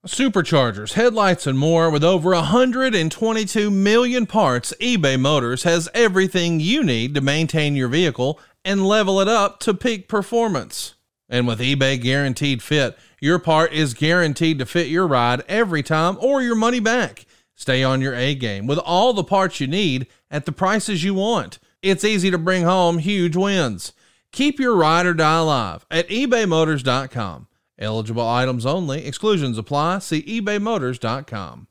Superchargers, headlights, and more. With over 122 million parts, eBay Motors has everything you need to maintain your vehicle and level it up to peak performance. And with eBay Guaranteed Fit, your part is guaranteed to fit your ride every time or your money back. Stay on your A game with all the parts you need at the prices you want. It's easy to bring home huge wins. Keep your ride or die alive at ebaymotors.com. Eligible items only. Exclusions apply. See ebaymotors.com.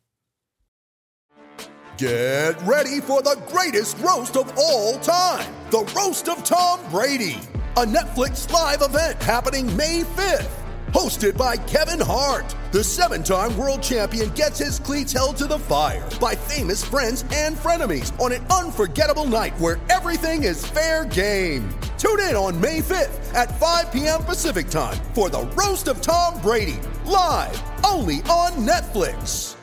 Get ready for the greatest roast of all time. The Roast of Tom Brady. A Netflix live event happening May 5th. Hosted by Kevin Hart. The 7-time world champion gets his cleats held to the fire by famous friends and frenemies on an unforgettable night where everything is fair game. Tune in on May 5th at 5 p.m. Pacific time for the Roast of Tom Brady, live only on Netflix.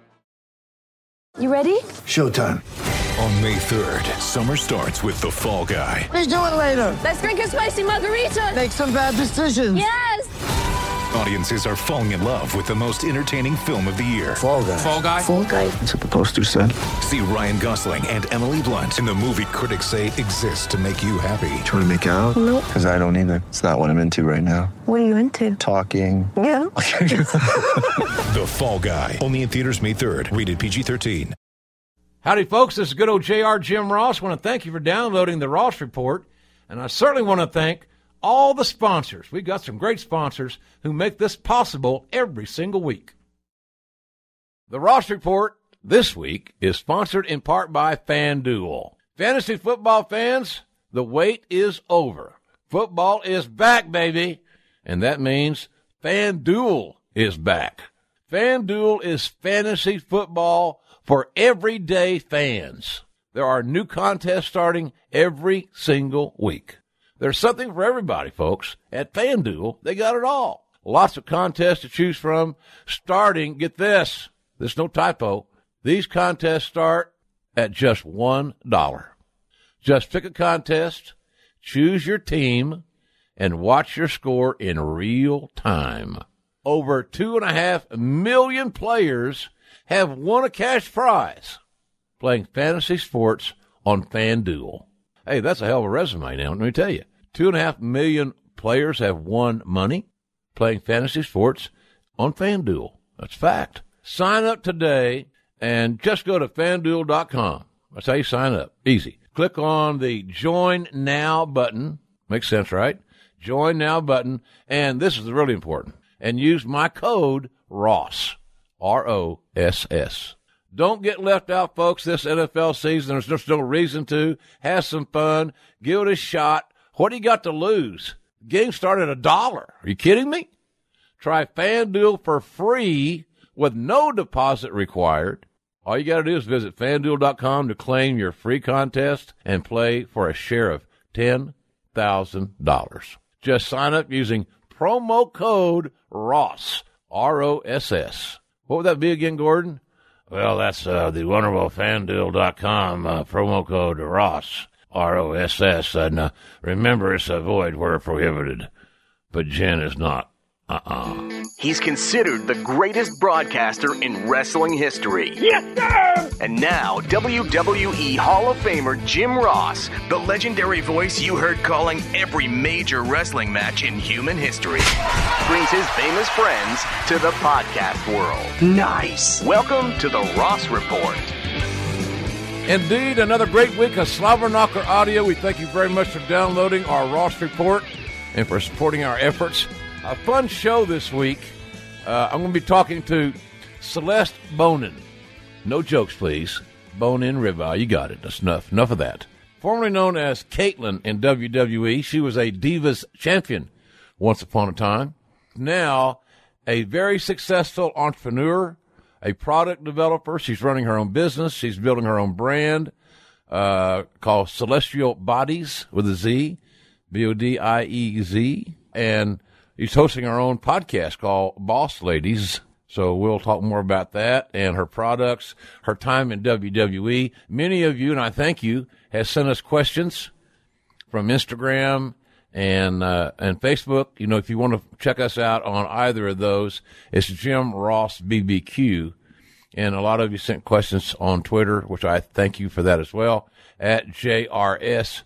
You ready? Showtime. On May 3rd, summer starts with The Fall Guy. Let's do it later. Let's drink a spicy margarita. Make some bad decisions. Yes. Audiences are falling in love with the most entertaining film of the year. Fall Guy. Fall Guy? Fall Guy. That's what the poster said. See Ryan Gosling and Emily Blunt in the movie critics say exists to make you happy. Trying to make it out? Nope. Because I don't either. It's not what I'm into right now. What are you into? Talking. Yeah. The Fall Guy. Only in theaters May 3rd. Rated PG-13. Howdy, folks. This is good old JR Jim Ross. I want to thank you for downloading the Ross Report. And I certainly want to thank all the sponsors. We've got some great sponsors who make this possible every single week. The Ross Report this week is sponsored in part by FanDuel. Fantasy football fans, the wait is over. Football is back, baby. And that means FanDuel is back. FanDuel is fantasy football for everyday fans. There are new contests starting every single week. There's something for everybody, folks. At FanDuel, they got it all. Lots of contests to choose from, starting, get this, there's no typo, these contests start at just $1. Just pick a contest, choose your team, and watch your score in real time. Over 2.5 million players have won a cash prize playing fantasy sports on FanDuel. Hey, that's a hell of a resume now, let me tell you. 2.5 million players have won money playing fantasy sports on FanDuel. That's fact. Sign up today and just go to FanDuel.com. That's how you sign up. Easy. Click on the Join Now button. Makes sense, right? Join Now button. And this is really important. And use my code ROSS. R-O-S-S. Don't get left out, folks, this NFL season. There's just no reason to. Have some fun. Give it a shot. What do you got to lose? The game started at $1. Are you kidding me? Try FanDuel for free with no deposit required. All you got to do is visit FanDuel.com to claim your free contest and play for a share of $10,000. Just sign up using promo code ROSS, R-O-S-S. What would that be again, Gordon? Well, that's the wonderful FanDuel.com promo code ROSS, R-O-S-S. And remember, it's a void where prohibited. But Jen is not. He's considered the greatest broadcaster in wrestling history. Yes, sir! And now, WWE Hall of Famer Jim Ross, the legendary voice you heard calling every major wrestling match in human history, brings his famous friends to the podcast world. Nice. Welcome to the Ross Report. Indeed, another great week of Slobber Knocker Audio. We thank you very much for downloading our Ross Report and for supporting our efforts. A fun show this week. I'm going to be talking to Celeste Bonin. No jokes, please. Bone-in ribeye. You got it. That's enough. Enough of that. Formerly known as Caitlyn in WWE, she was a Divas champion once upon a time. Now, a very successful entrepreneur, a product developer. She's running her own business. She's building her own brand called Celestial Bodies with a Z, B-O-D-I-E-Z. And she's hosting her own podcast called Boss Ladies. So we'll talk more about that and her products, her time in WWE. Many of you, and I thank you, have sent us questions from Instagram And Facebook, if you want to check us out on either of those, it's Jim Ross BBQ. And a lot of you sent questions on Twitter, which I thank you for that as well. At JRS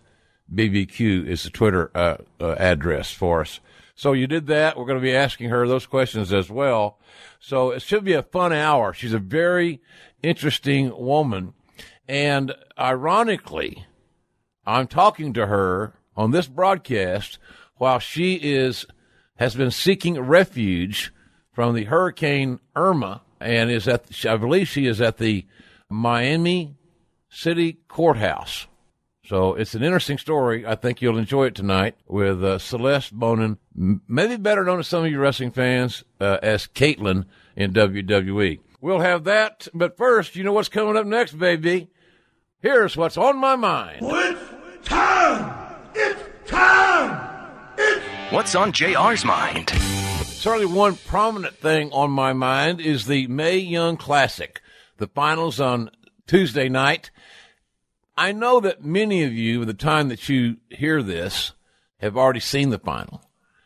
BBQ is the Twitter address for us. So you did that. We're going to be asking her those questions as well. So it should be a fun hour. She's a very interesting woman. And ironically, I'm talking to her on this broadcast while she has been seeking refuge from the Hurricane Irma and I believe she is at the Miami City Courthouse. So it's an interesting story. I think you'll enjoy it tonight with Celeste Bonin, maybe better known to some of you wrestling fans as Caitlyn in WWE. We'll have that, but first, you know what's coming up next, baby. Here's what's on my mind. It's time! It's time! What's on JR's mind? Certainly one prominent thing on my mind is the Mae Young Classic, the finals on Tuesday night. I know that many of you, by the time that you hear this, have already seen the final.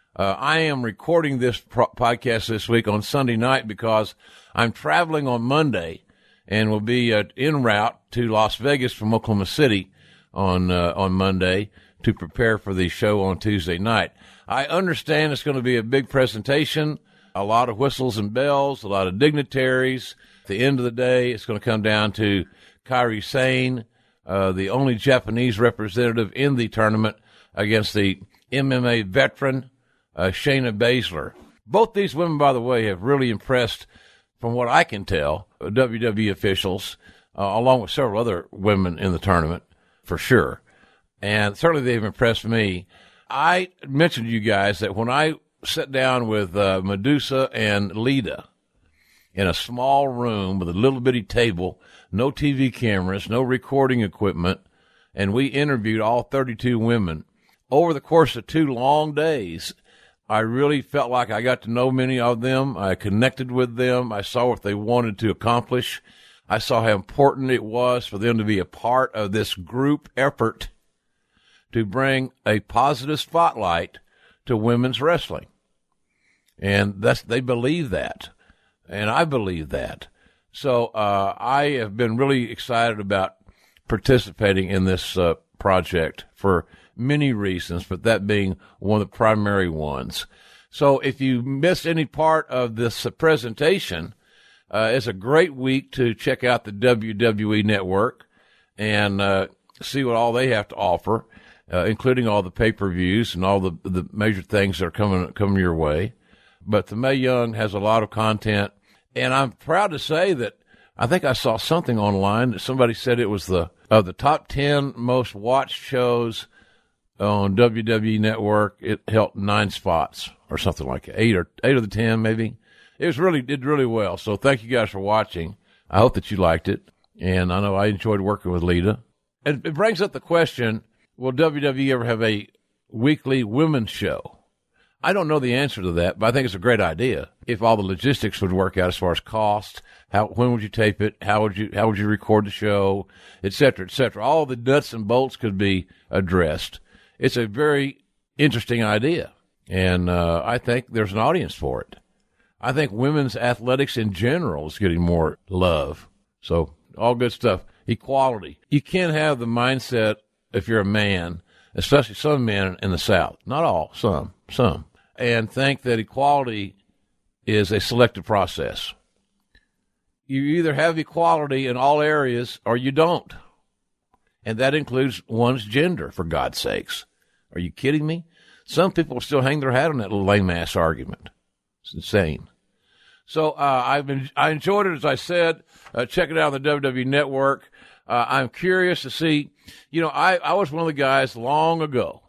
I am recording this podcast this week on Sunday night because I'm traveling on Monday and will be en route to Las Vegas from Oklahoma City on Monday to prepare for the show on Tuesday night. I understand it's going to be a big presentation, a lot of whistles and bells, a lot of dignitaries. At the end of the day, it's going to come down to Kairi Sane, the only Japanese representative in the tournament, against the MMA veteran, Shayna Baszler. Both these women, by the way, have really impressed, from what I can tell, WWE officials, along with several other women in the tournament, for sure. And certainly they've impressed me. I mentioned to you guys that when I sat down with Medusa and Lita in a small room with a little bitty table, no TV cameras, no recording equipment, and we interviewed all 32 women, over the course of 2 long days, I really felt like I got to know many of them. I connected with them. I saw what they wanted to accomplish. I saw how important it was for them to be a part of this group effort to bring a positive spotlight to women's wrestling. And they believe that. And I believe that. So I have been really excited about participating in this project for many reasons, but that being one of the primary ones. So if you missed any part of this presentation, it's a great week to check out the WWE Network and see what all they have to offer, including all the pay-per-views and all the major things that are coming your way. But the Mae Young has a lot of content, and I'm proud to say that I think I saw something online that somebody said it was the top 10 most watched shows on WWE Network. It held 9 spots or something like that, 8 of the 10 maybe. It did really well. So thank you guys for watching. I hope that you liked it, and I know I enjoyed working with Lita. And it brings up the question: will WWE ever have a weekly women's show? I don't know the answer to that, but I think it's a great idea if all the logistics would work out as far as cost. When would you tape it? How would you record the show, et cetera, et cetera. All the nuts and bolts could be addressed. It's a very interesting idea, and I think there's an audience for it. I think women's athletics in general is getting more love. So all good stuff. Equality. You can't have the mindset, if you're a man, especially some men in the South, not all, some, and think that equality is a selective process. You either have equality in all areas or you don't. And that includes one's gender, for God's sakes. Are you kidding me? Some people still hang their hat on that little lame-ass argument. It's insane. So I enjoyed it, as I said. Check it out on the WWE Network. I'm curious to see, I was one of the guys long ago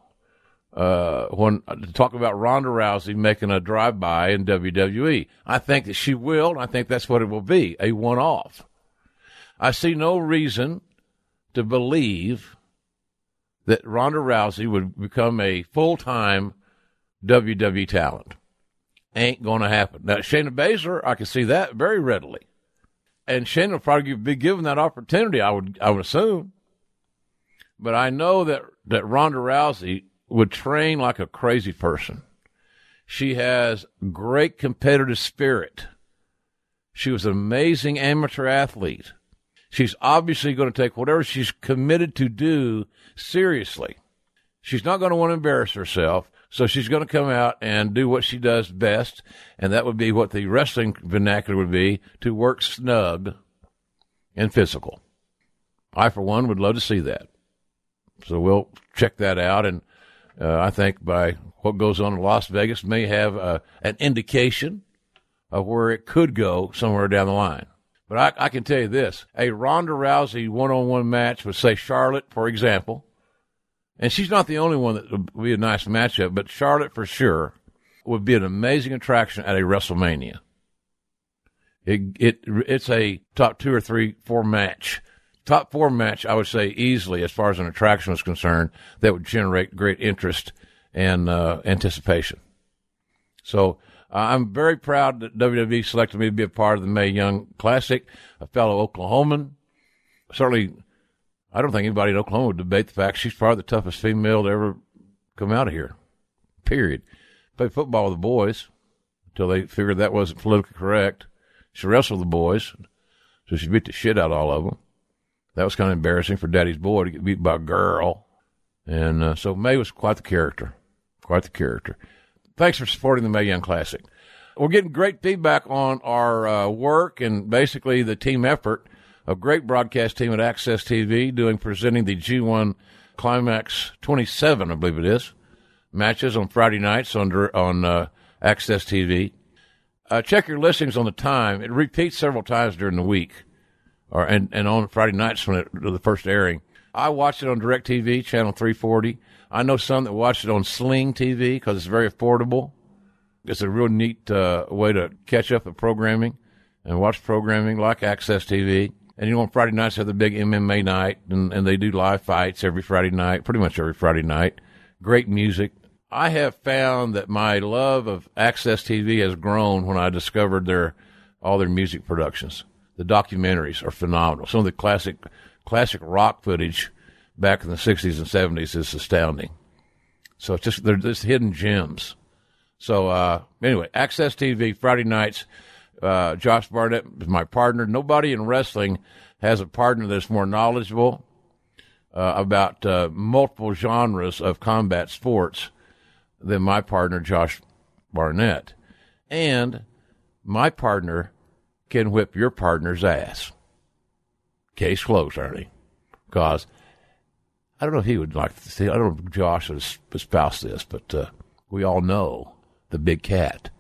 when to talk about Ronda Rousey making a drive-by in WWE. I think that she will, and I think that's what it will be, a one-off. I see no reason to believe that Ronda Rousey would become a full-time WWE talent. Ain't going to happen. Now, Shayna Baszler, I can see that very readily. And Shayna will probably be given that opportunity, I would assume. But I know that Ronda Rousey would train like a crazy person. She has great competitive spirit. She was an amazing amateur athlete. She's obviously going to take whatever she's committed to do seriously. She's not going to want to embarrass herself, so she's going to come out and do what she does best, and that would be what the wrestling vernacular would be, to work snug and physical. I, for one, would love to see that. So we'll check that out, and I think by what goes on in Las Vegas may have an indication of where it could go somewhere down the line. But I can tell you this, a Ronda Rousey one-on-one match with, say, Charlotte, for example, and she's not the only one that would be a nice matchup, but Charlotte for sure would be an amazing attraction at a WrestleMania. It's a top 2 or 3, 4 match. Top 4 match, I would say easily, as far as an attraction is concerned, that would generate great interest and anticipation. So I'm very proud that WWE selected me to be a part of the Mae Young Classic, a fellow Oklahoman. Certainly, I don't think anybody in Oklahoma would debate the fact she's probably the toughest female to ever come out of here, period. Played football with the boys until they figured that wasn't politically correct. She wrestled with the boys, so she beat the shit out of all of them. That was kind of embarrassing for Daddy's boy to get beat by a girl. And so Mae was quite the character. Quite the character. Thanks for supporting the Mae Young Classic. We're getting great feedback on our work and basically the team effort. A great broadcast team at Access TV presenting the G1 Climax 27, I believe it is, matches on Friday nights on Access TV. Check your listings on the time. It repeats several times during the week. And on Friday nights when the first airing. I watched it on DirecTV, channel 340. I know some that watch it on Sling TV because it's very affordable. It's a real neat way to catch up with programming and watch programming like Access TV. And, on Friday nights they have the big MMA night, and they do live fights every Friday night, pretty much every Friday night. Great music. I have found that my love of Access TV has grown when I discovered all their music productions. The documentaries are phenomenal. Some of the classic rock footage back in the 60s and 70s is astounding. So they're just hidden gems. So anyway, Access TV, Friday nights. Josh Barnett is my partner. Nobody in wrestling has a partner that's more knowledgeable about multiple genres of combat sports than my partner, Josh Barnett. And my partner can whip your partner's ass. Case closed, Ernie. Because I don't know if he would like to see, I don't know if Josh would espouse this, but we all know the big cat.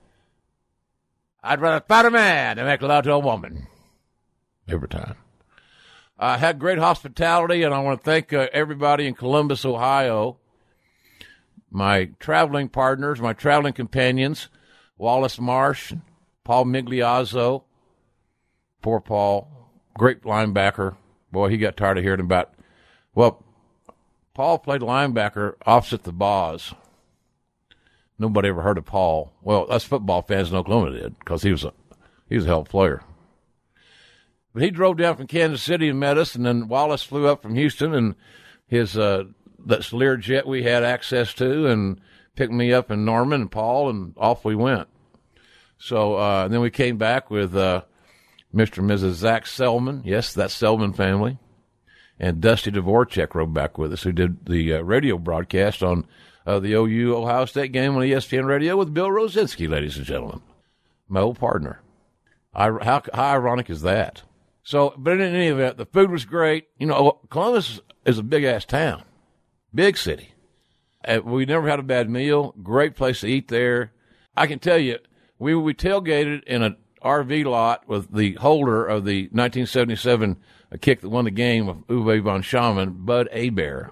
I'd rather fight a man than make love to a woman. Every time. I had great hospitality, and I want to thank everybody in Columbus, Ohio. My traveling partners, my traveling companions, Wallace Marsh, Paul Migliazzo. Poor Paul, great linebacker. Boy, he got tired of hearing about. Well, Paul played linebacker opposite the Boz. Nobody ever heard of Paul. Well, us football fans in Oklahoma did because he was a hell of a player. But he drove down from Kansas City and met us, and then Wallace flew up from Houston, and his that Lear jet we had access to, and picked me up in Norman and Paul, and off we went. So then we came back with Mr. and Mrs. Zach Selman. Yes, that Selman family. And Dusty Dvorak rode back with us, who did the radio broadcast on the OU Ohio State game on ESPN Radio with Bill Rosinski, ladies and gentlemen. My old partner. How ironic is that? So, but in any event, the food was great. Columbus is a big-ass town. Big city. We never had a bad meal. Great place to eat there. I can tell you, we tailgated in an RV lot with the holder of the 1977 kick that won the game of Uwe von Schamann, Bud Hebert.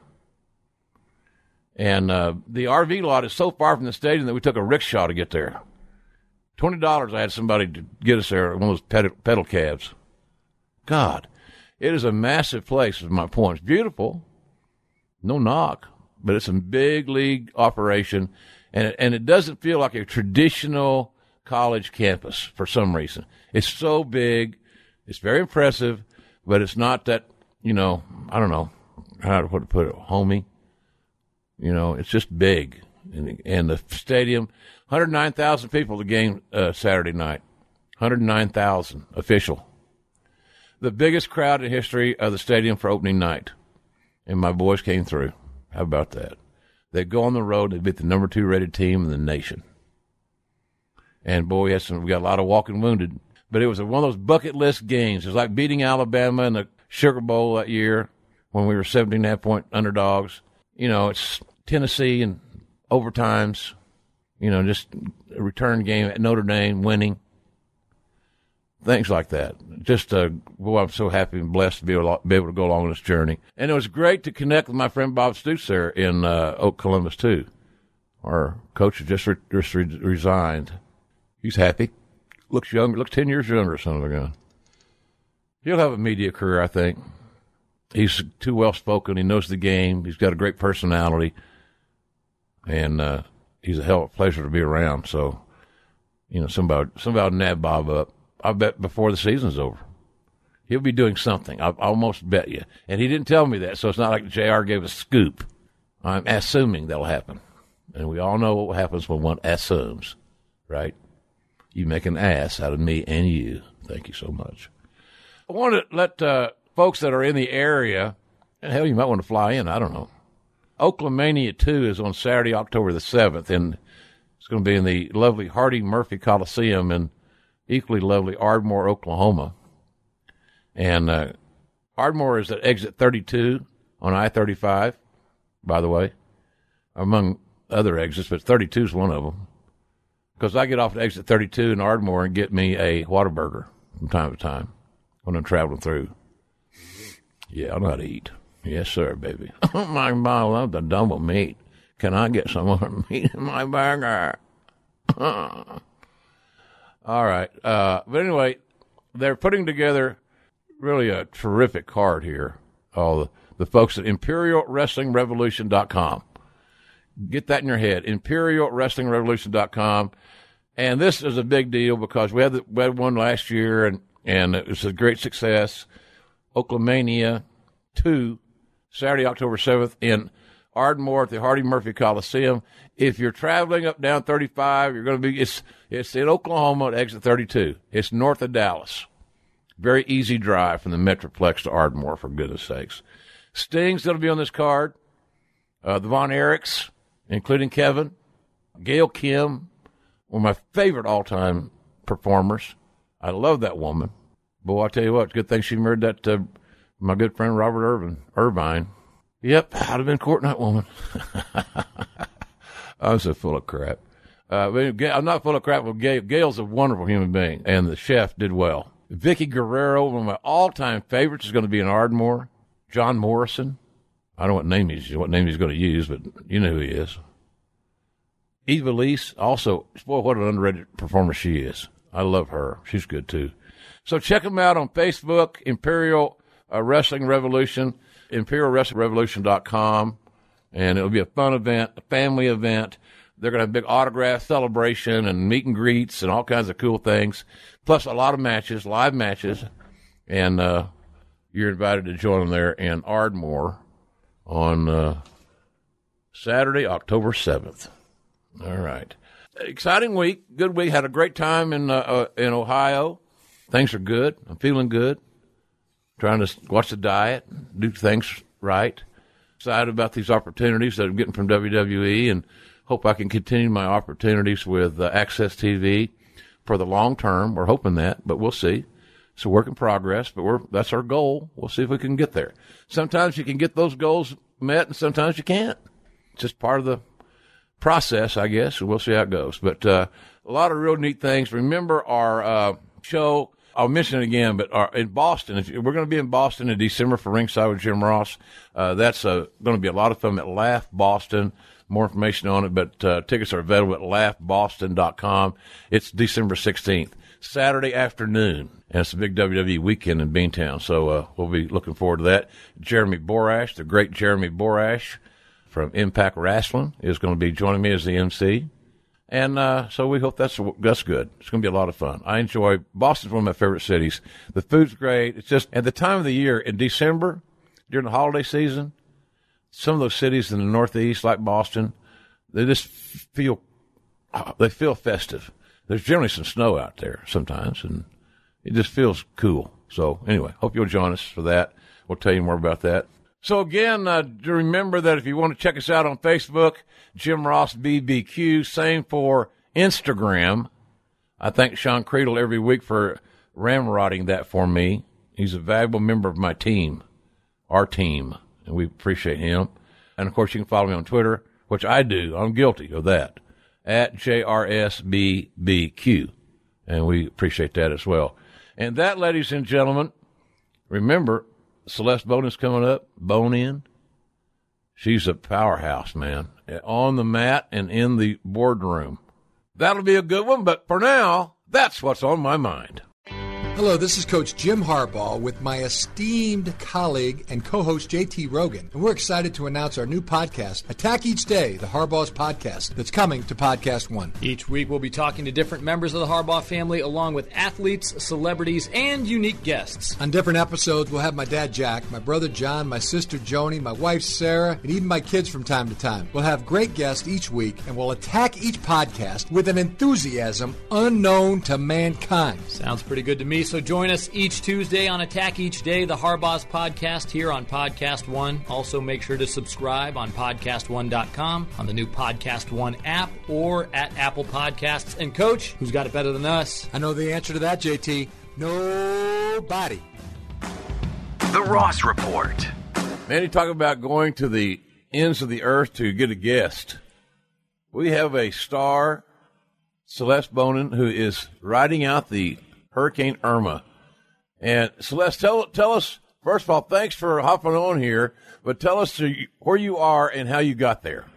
And the RV lot is so far from the stadium that we took a rickshaw to get there. $20 I had somebody to get us there, one of those pedal cabs. God, it is a massive place is my point. It's beautiful. No knock. But it's a big league operation. And it doesn't feel like a traditional college campus for some reason. It's so big. It's very impressive. But it's not that, I don't know how to put it, homey. You know, it's just big. And the stadium, 109,000 people the game Saturday night. 109,000 official. The biggest crowd in history of the stadium for opening night. And my boys came through. How about that? They go on the road. They beat the number 2 rated team in the nation. And boy, we got a lot of walking wounded. But it was one of those bucket list games. It was like beating Alabama in the Sugar Bowl that year when we were 17.5-point underdogs. You know, it's Tennessee and overtimes. You know, just a return game at Notre Dame, winning. Things like that. Just, boy, I'm so happy and blessed to be able to go along this journey. And it was great to connect with my friend Bob Stutz there in Oak Columbus, too. Our coach just resigned. He's happy. Looks younger. Looks 10 years younger, son of a gun. He'll have a media career, I think. He's too well-spoken. He knows the game. He's got a great personality. And he's a hell of a pleasure to be around. So, you know, somebody will nab Bob up. I bet before the season's over. He'll be doing something. I almost bet you. And he didn't tell me that, so it's not like JR gave a scoop. I'm assuming that'll happen. And we all know what happens when one assumes, right? You make an ass out of me and you. Thank you so much. I want to let folks that are in the area, and hell, you might want to fly in, I don't know. Oaklamania 2 is on Saturday, October the 7th, and it's going to be in the lovely Hardy Murphy Coliseum in equally lovely Ardmore, Oklahoma. And Ardmore is at exit 32 on I-35, by the way, among other exits, but 32 is one of them. Because I get off at exit 32 in Ardmore and get me a Whataburger from time to time when I'm traveling through. Yeah, I know how to eat. Yes, sir, baby. Oh, my God, I love the double meat. Can I get some more meat in my burger? All right. But anyway, they're putting together really a terrific card here. All the folks at ImperialWrestlingRevolution.com. Get that in your head, ImperialWrestlingRevolution.com. And this is a big deal because we had one last year, and it was a great success. Oaklamania 2, Saturday, October 7th, in Ardmore at the Hardy Murphy Coliseum. If you're traveling up down 35, you're going to be, it's in Oklahoma at exit 32. It's north of Dallas. Very easy drive from the Metroplex to Ardmore, for goodness sakes. Sting's going to be on this card. The Von Erichs, including Kevin. Gail Kim, one of my favorite all-time performers. I love that woman. Boy, I'll tell you what, good thing she married that my good friend Robert Irvine. Yep, I'd have been courting that woman. I'm so full of crap. I'm not full of crap with Gail. Gail's a wonderful human being, and the chef did well. Vicky Guerrero, one of my all-time favorites, is going to be in Ardmore. John Morrison. I don't know what name he's going to use, but you know who he is. Eva Lise, also, boy, what an underrated performer she is. I love her. She's good, too. So check them out on Facebook, Imperial Wrestling Revolution, ImperialWrestlingRevolution.com, and it'll be a fun event, a family event. They're going to have a big autograph celebration and meet and greets and all kinds of cool things, plus a lot of matches, live matches, and you're invited to join them there in Ardmore on Saturday, October 7th. All right. Exciting week, good week. Had a great time in Ohio. Things are good. I'm feeling good. Trying to watch the diet, do things right. Excited about these opportunities that I'm getting from WWE, and hope I can continue my opportunities with Access TV for the long term. We're hoping that, but we'll see. It's a work in progress, but that's our goal. We'll see if we can get there. Sometimes you can get those goals met, and sometimes you can't. It's just part of the process, I guess, and we'll see how it goes. But a lot of real neat things. Remember our show. I'll mention it again, but in Boston, we're going to be in Boston in December for Ringside with Jim Ross. That's going to be a lot of fun at Laugh Boston. More information on it, but tickets are available at laughboston.com. It's December 16th, Saturday afternoon, and it's a big WWE weekend in Beantown, so we'll be looking forward to that. Jeremy Borash, the great Jeremy Borash from Impact Wrestling, is going to be joining me as the MC. And so we hope that's good. It's going to be a lot of fun. I enjoy Boston's one of my favorite cities. The food's great. It's just at the time of the year in December, during the holiday season, some of those cities in the Northeast, like Boston, they just feel festive. There's generally some snow out there sometimes, and it just feels cool. So anyway, hope you'll join us for that. We'll tell you more about that. So again, remember that if you want to check us out on Facebook, Jim Ross BBQ, same for Instagram. I thank Sean Creedle every week for ramrodding that for me. He's a valuable member of my team, our team, and we appreciate him. And, of course, you can follow me on Twitter, which I do. I'm guilty of that, at JRSBBQ, and we appreciate that as well. And that, ladies and gentlemen, remember, Celeste Bone is coming up, Bone In. She's a powerhouse, man, on the mat and in the boardroom. That'll be a good one, but for now, that's what's on my mind. Hello, this is Coach Jim Harbaugh with my esteemed colleague and co-host JT Rogan, and we're excited to announce our new podcast, Attack Each Day, the Harbaugh's Podcast, that's coming to Podcast One. Each week we'll be talking to different members of the Harbaugh family, along with athletes, celebrities, and unique guests. On different episodes, we'll have my dad Jack, my brother John, my sister Joni, my wife Sarah, and even my kids from time to time. We'll have great guests each week, and we'll attack each podcast with an enthusiasm unknown to mankind. Sounds pretty good to me. So join us each Tuesday on Attack Each Day, the Harbaugh's Podcast, here on Podcast One. Also, make sure to subscribe on PodcastOne.com, on the new Podcast One app, or at Apple Podcasts. And, Coach, who's got it better than us? I know the answer to that, JT. Nobody. The Ross Report. Man, you talk about going to the ends of the earth to get a guest. We have a star, Celeste Bonin, who is riding out the Hurricane Irma. And Celeste, tell us, first of all, thanks for hopping on here, but tell us where you are and how you got there.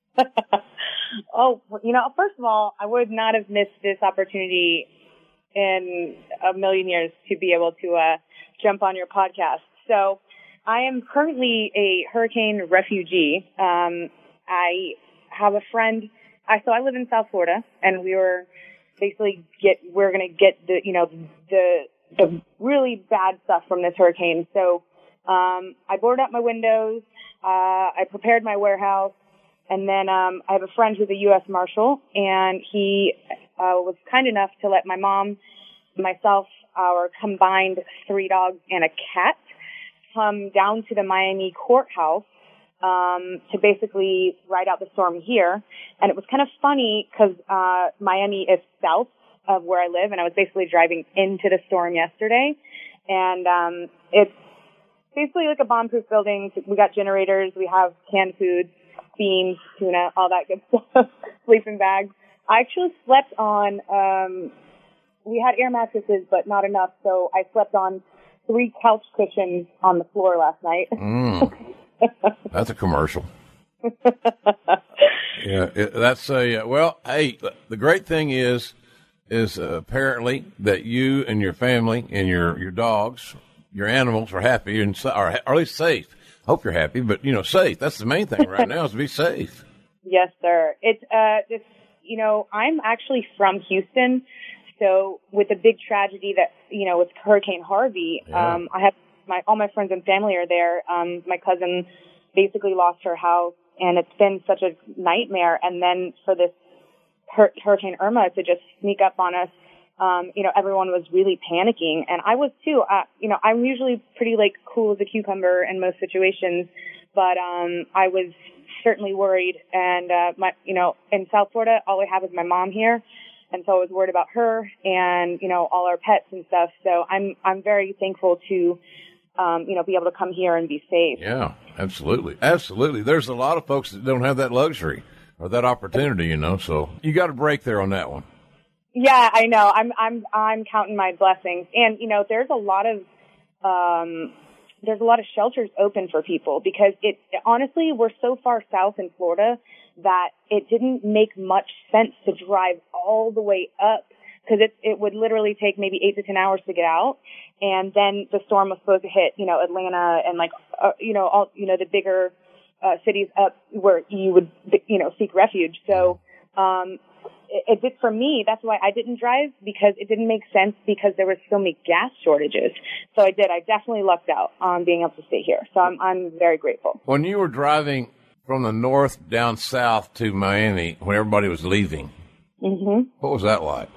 First of all, I would not have missed this opportunity in a million years to be able to jump on your podcast. So I am currently a hurricane refugee. I have a friend. I live in South Florida, and we're going to get the really bad stuff from this hurricane. So, I boarded up my windows, I prepared my warehouse, and then, I have a friend who's a U.S. Marshal, and he, was kind enough to let my mom, myself, our combined 3 dogs and a cat come down to the Miami courthouse to basically ride out the storm here. And it was kind of funny because Miami is south of where I live, and I was basically driving into the storm yesterday. And it's basically like a bomb-proof building. We got generators. We have canned food, beans, tuna, all that good stuff, sleeping bags. I actually slept on, we had air mattresses, but not enough, so I slept on 3 couch cushions on the floor last night. That's a commercial. Yeah, hey, the great thing is apparently that you and your family and your dogs, your animals are happy or at least safe. Hope you're happy, but safe. That's the main thing right now is to be safe. Yes, sir. It's I'm actually from Houston, so with the big tragedy that with Hurricane Harvey, I have all my friends and family are there. My cousin basically lost her house, and it's been such a nightmare. And then for this Hurricane Irma to just sneak up on us, everyone was really panicking, and I was too. I'm usually pretty cool as a cucumber in most situations, but I was certainly worried. And in South Florida, all I have is my mom here, and so I was worried about her and all our pets and stuff. So I'm very thankful to be able to come here and be safe. Yeah, absolutely. There's a lot of folks that don't have that luxury or that opportunity, so you got a break there on that one. Yeah, I know. I'm counting my blessings, and there's a lot of shelters open for people because honestly, we're so far south in Florida that it didn't make much sense to drive all the way up because it would literally take maybe 8 to 10 hours to get out, and then the storm was supposed to hit Atlanta and all the bigger cities up where you would seek refuge. So it did for me. That's why I didn't drive, because it didn't make sense because there were so many gas shortages. So I definitely lucked out on being able to stay here. So I'm very grateful. When you were driving from the north down south to Miami, when everybody was leaving, what was that like?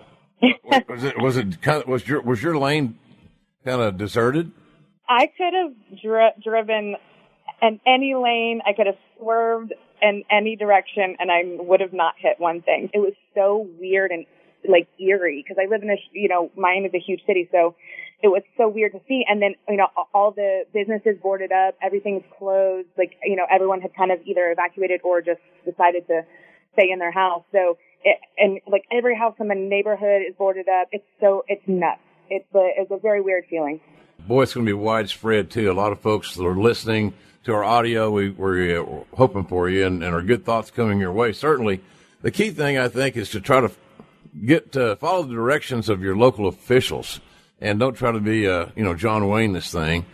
Was your lane kind of deserted? I could have driven in any lane. I could have swerved in any direction, and I would have not hit one thing. It was so weird and like eerie, because I live in Miami's a huge city, so it was so weird to see. And then, all the businesses boarded up, everything's closed. Like, everyone had kind of either evacuated or just decided to stay in their house. So, and like every house in the neighborhood is boarded up. It's nuts. It's a very weird feeling. Boy, it's going to be widespread, too. A lot of folks that are listening to our audio, we're hoping for you, and our good thoughts coming your way. Certainly, the key thing, I think, is to try to follow the directions of your local officials, and don't try to be, John Wayne this thing,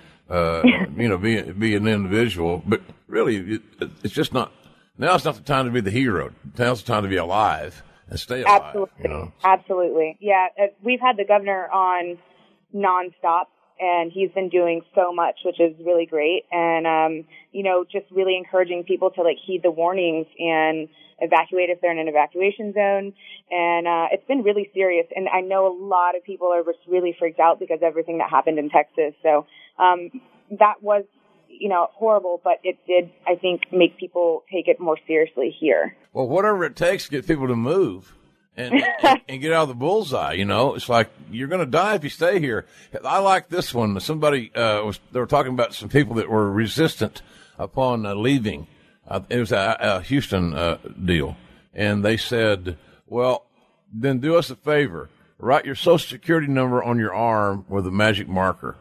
be an individual. But really, it's just not, now it's not the time to be the hero. Now's the time to be alive and stay alive. Absolutely. Absolutely. Yeah. We've had the governor on nonstop, and he's been doing so much, which is really great. And, just really encouraging people to heed the warnings and evacuate if they're in an evacuation zone. And, it's been really serious. And I know a lot of people are just really freaked out because of everything that happened in Texas. So, that was, horrible, but it did, I think, make people take it more seriously here. Well, whatever it takes to get people to move. And get out of the bullseye, it's like you're going to die if you stay here. I like this one. Somebody they were talking about some people that were resistant upon leaving. It was a Houston deal, and they said, "Well, then do us a favor: write your Social Security number on your arm with a magic marker,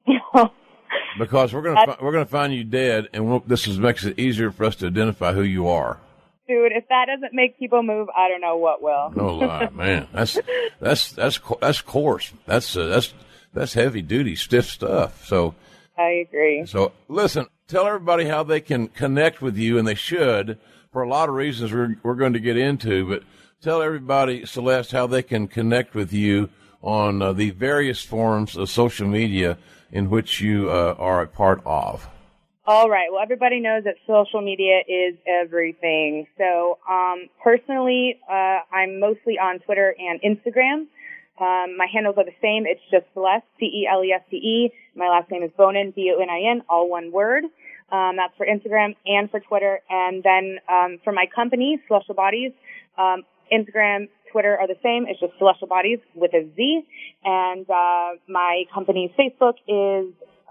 because we're going to find you dead, and this makes it easier for us to identify who you are." Dude, if that doesn't make people move, I don't know what will. No lie, man. That's coarse. That's heavy duty, stiff stuff. So I agree. So listen, tell everybody how they can connect with you, and they should, for a lot of reasons we're going to get into. But tell everybody, Celeste, how they can connect with you on the various forms of social media in which you are a part of. All right. Well, everybody knows that social media is everything. So, personally, I'm mostly on Twitter and Instagram. My handles are the same. It's just Celeste, Celeste. My last name is Bonin, Bonin, all one word. That's for Instagram and for Twitter. And then, for my company, Celestial Bodies, Instagram, Twitter are the same. It's just Celestial Bodies with a Z. And, my company's Facebook is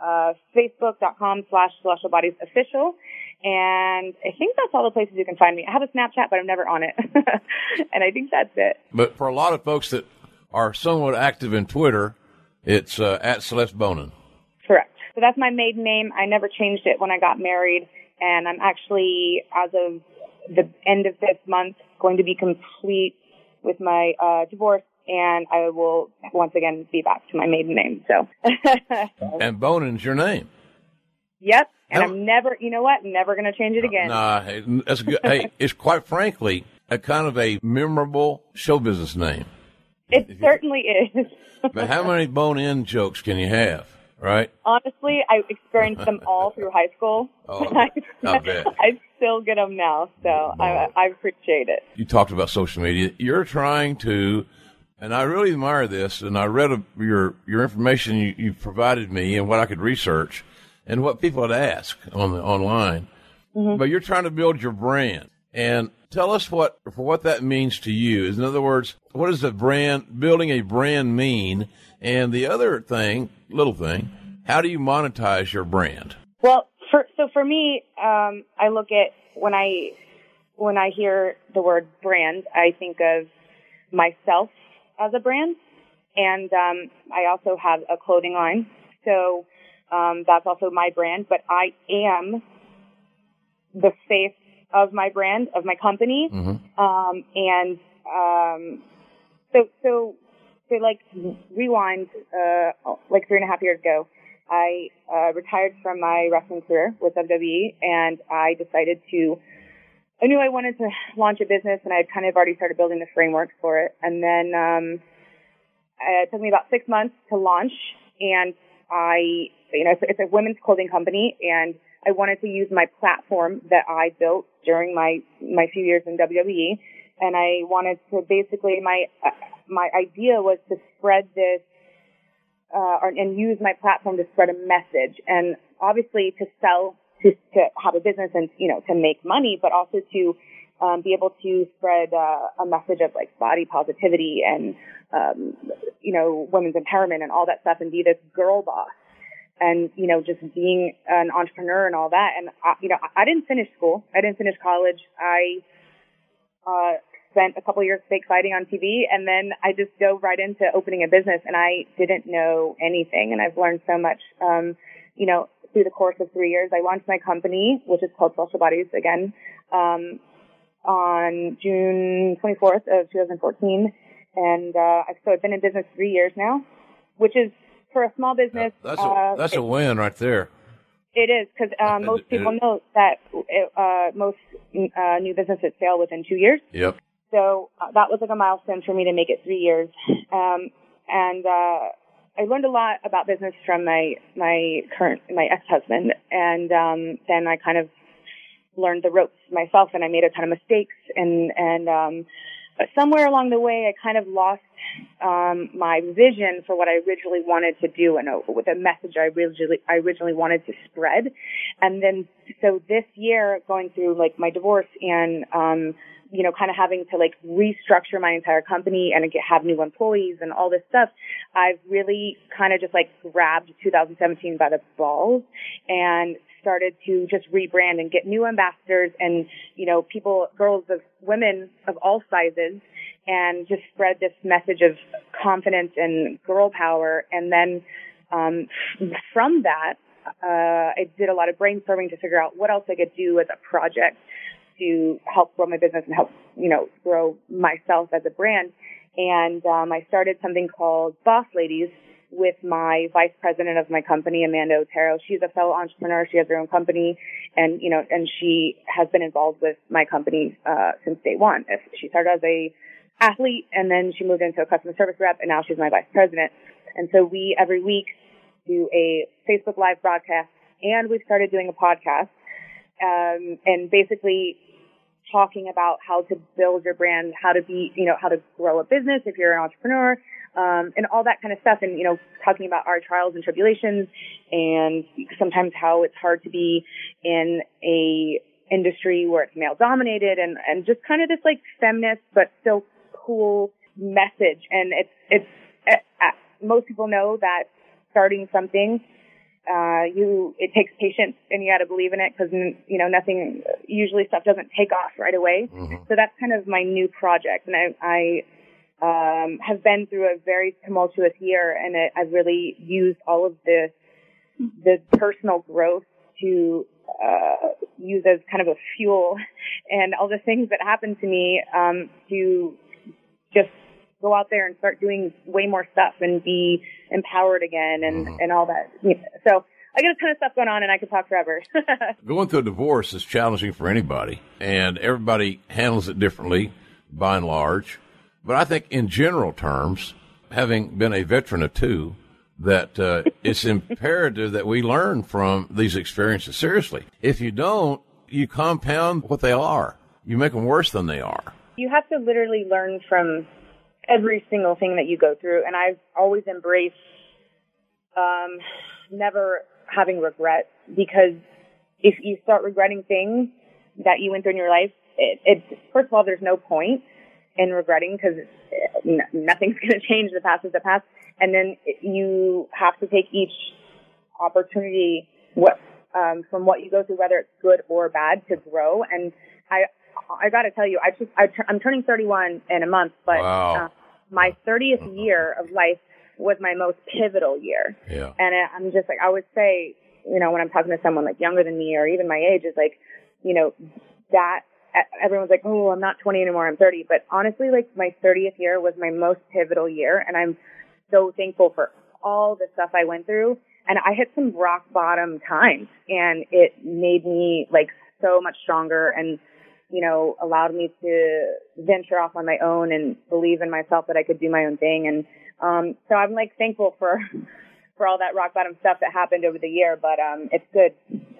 Facebook.com/Celestial Bodies Official. And I think that's all the places you can find me. I have a Snapchat, but I'm never on it. And I think that's it. But for a lot of folks that are somewhat active in Twitter, it's at Celeste Bonin. Correct. So that's my maiden name. I never changed it when I got married. And I'm actually, as of the end of this month, going to be complete with my divorce. And I will once again be back to my maiden name. So. And Bonin's your name. Yep. And I'm never, never going to change it again. Nah, that's good. Hey, it's quite frankly a kind of a memorable show business name. It certainly is. But how many bone-in jokes can you have, right? Honestly, I experienced them all through high school. Oh, I bet. I still get them now, so I appreciate it. You talked about social media. You're trying to... And I really admire this, and I read your information you provided me and what I could research and what people had asked online. Mm-hmm. But you're trying to build your brand. And tell us what that means to you. In other words, what does building a brand mean? And the other little thing, how do you monetize your brand? Well, for me, I look at when I hear the word brand, I think of myself as a brand, and I also have a clothing line, so that's also my brand, but I am the face of my brand, of my company, and so rewind 3.5 years ago, I retired from my wrestling career with WWE, and I decided to I knew I wanted to launch a business, and I had kind of already started building the framework for it. And then it took me about 6 months to launch, and it's a women's clothing company, and I wanted to use my platform that I built during my few years in WWE, and I wanted to basically my idea was to spread this and use my platform to spread a message, and obviously to sell, to have a business and to make money, but also to be able to spread a message of like body positivity and women's empowerment and all that stuff, and be this girl boss. And, just being an entrepreneur and all that. And, I didn't finish school. I didn't finish college. I spent a couple of years fake fighting on TV, and then I just dove right into opening a business, and I didn't know anything. And I've learned so much, through the course of 3 years. I launched my company, which is called Social Bodies, again, on June 24th of 2014. And so I've been in business 3 years now, which is, for a small business, that's a win right there. It is, because most people know that most new businesses fail within 2 years. Yep. So that was like a milestone for me to make it 3 years. And I learned a lot about business from my ex-husband, and then I kind of learned the ropes myself, and I made a ton of mistakes, and somewhere along the way, I kind of lost my vision for what I originally wanted to do, and with a message I originally wanted to spread. And then, so this year, going through like my divorce and kind of having to like restructure my entire company and have new employees and all this stuff, I've really kind of just like grabbed 2017 by the balls and started to just rebrand and get new ambassadors and, women of all sizes, and just spread this message of confidence and girl power. And then from that, I did a lot of brainstorming to figure out what else I could do as a project to help grow my business and help, grow myself as a brand. And I started something called Boss Ladies with my vice president of my company, Amanda Otero. She's a fellow entrepreneur. She has her own company, and and she has been involved with my company since day one. She started as a athlete, and then she moved into a customer service rep, and now she's my vice president. And so we every week do a Facebook Live broadcast, and we've started doing a podcast, and basically talking about how to build your brand, how to be, how to grow a business if you're an entrepreneur, and all that kind of stuff. And, talking about our trials and tribulations, and sometimes how it's hard to be in a industry where it's male dominated, and just kind of this like feminist, but still cool message. And it's most people know that starting something, it takes patience, and you got to believe in it, because nothing, usually stuff doesn't take off right away. Mm-hmm. So that's kind of my new project, and I have been through a very tumultuous year, and I've really used all of the personal growth to use as kind of a fuel, and all the things that happened to me to just go out there and start doing way more stuff and be empowered again, and all that. So I got a ton of stuff going on, and I could talk forever. Going through a divorce is challenging for anybody, and everybody handles it differently by and large. But I think in general terms, having been a veteran of two, that it's imperative that we learn from these experiences seriously. If you don't, you compound what they are. You make them worse than they are. You have to literally learn from every single thing that you go through, and I've always embraced never having regret, because if you start regretting things that you went through in your life, it's first of all, there's no point in regretting, because nothing's going to change. The past is the past, and then you have to take each opportunity from what you go through, whether it's good or bad, to grow. And I got to tell you, I'm turning 31 in a month, but wow. My 30th year of life was my most pivotal year. Yeah. And I'm just like, I would say, when I'm talking to someone like younger than me or even my age, is like, that everyone's like, oh, I'm not 20 anymore, I'm 30. But honestly, like, my 30th year was my most pivotal year. And I'm so thankful for all the stuff I went through. And I hit some rock bottom times, and it made me like so much stronger. And allowed me to venture off on my own and believe in myself that I could do my own thing. And so I'm like thankful for all that rock bottom stuff that happened over the year, but it's good.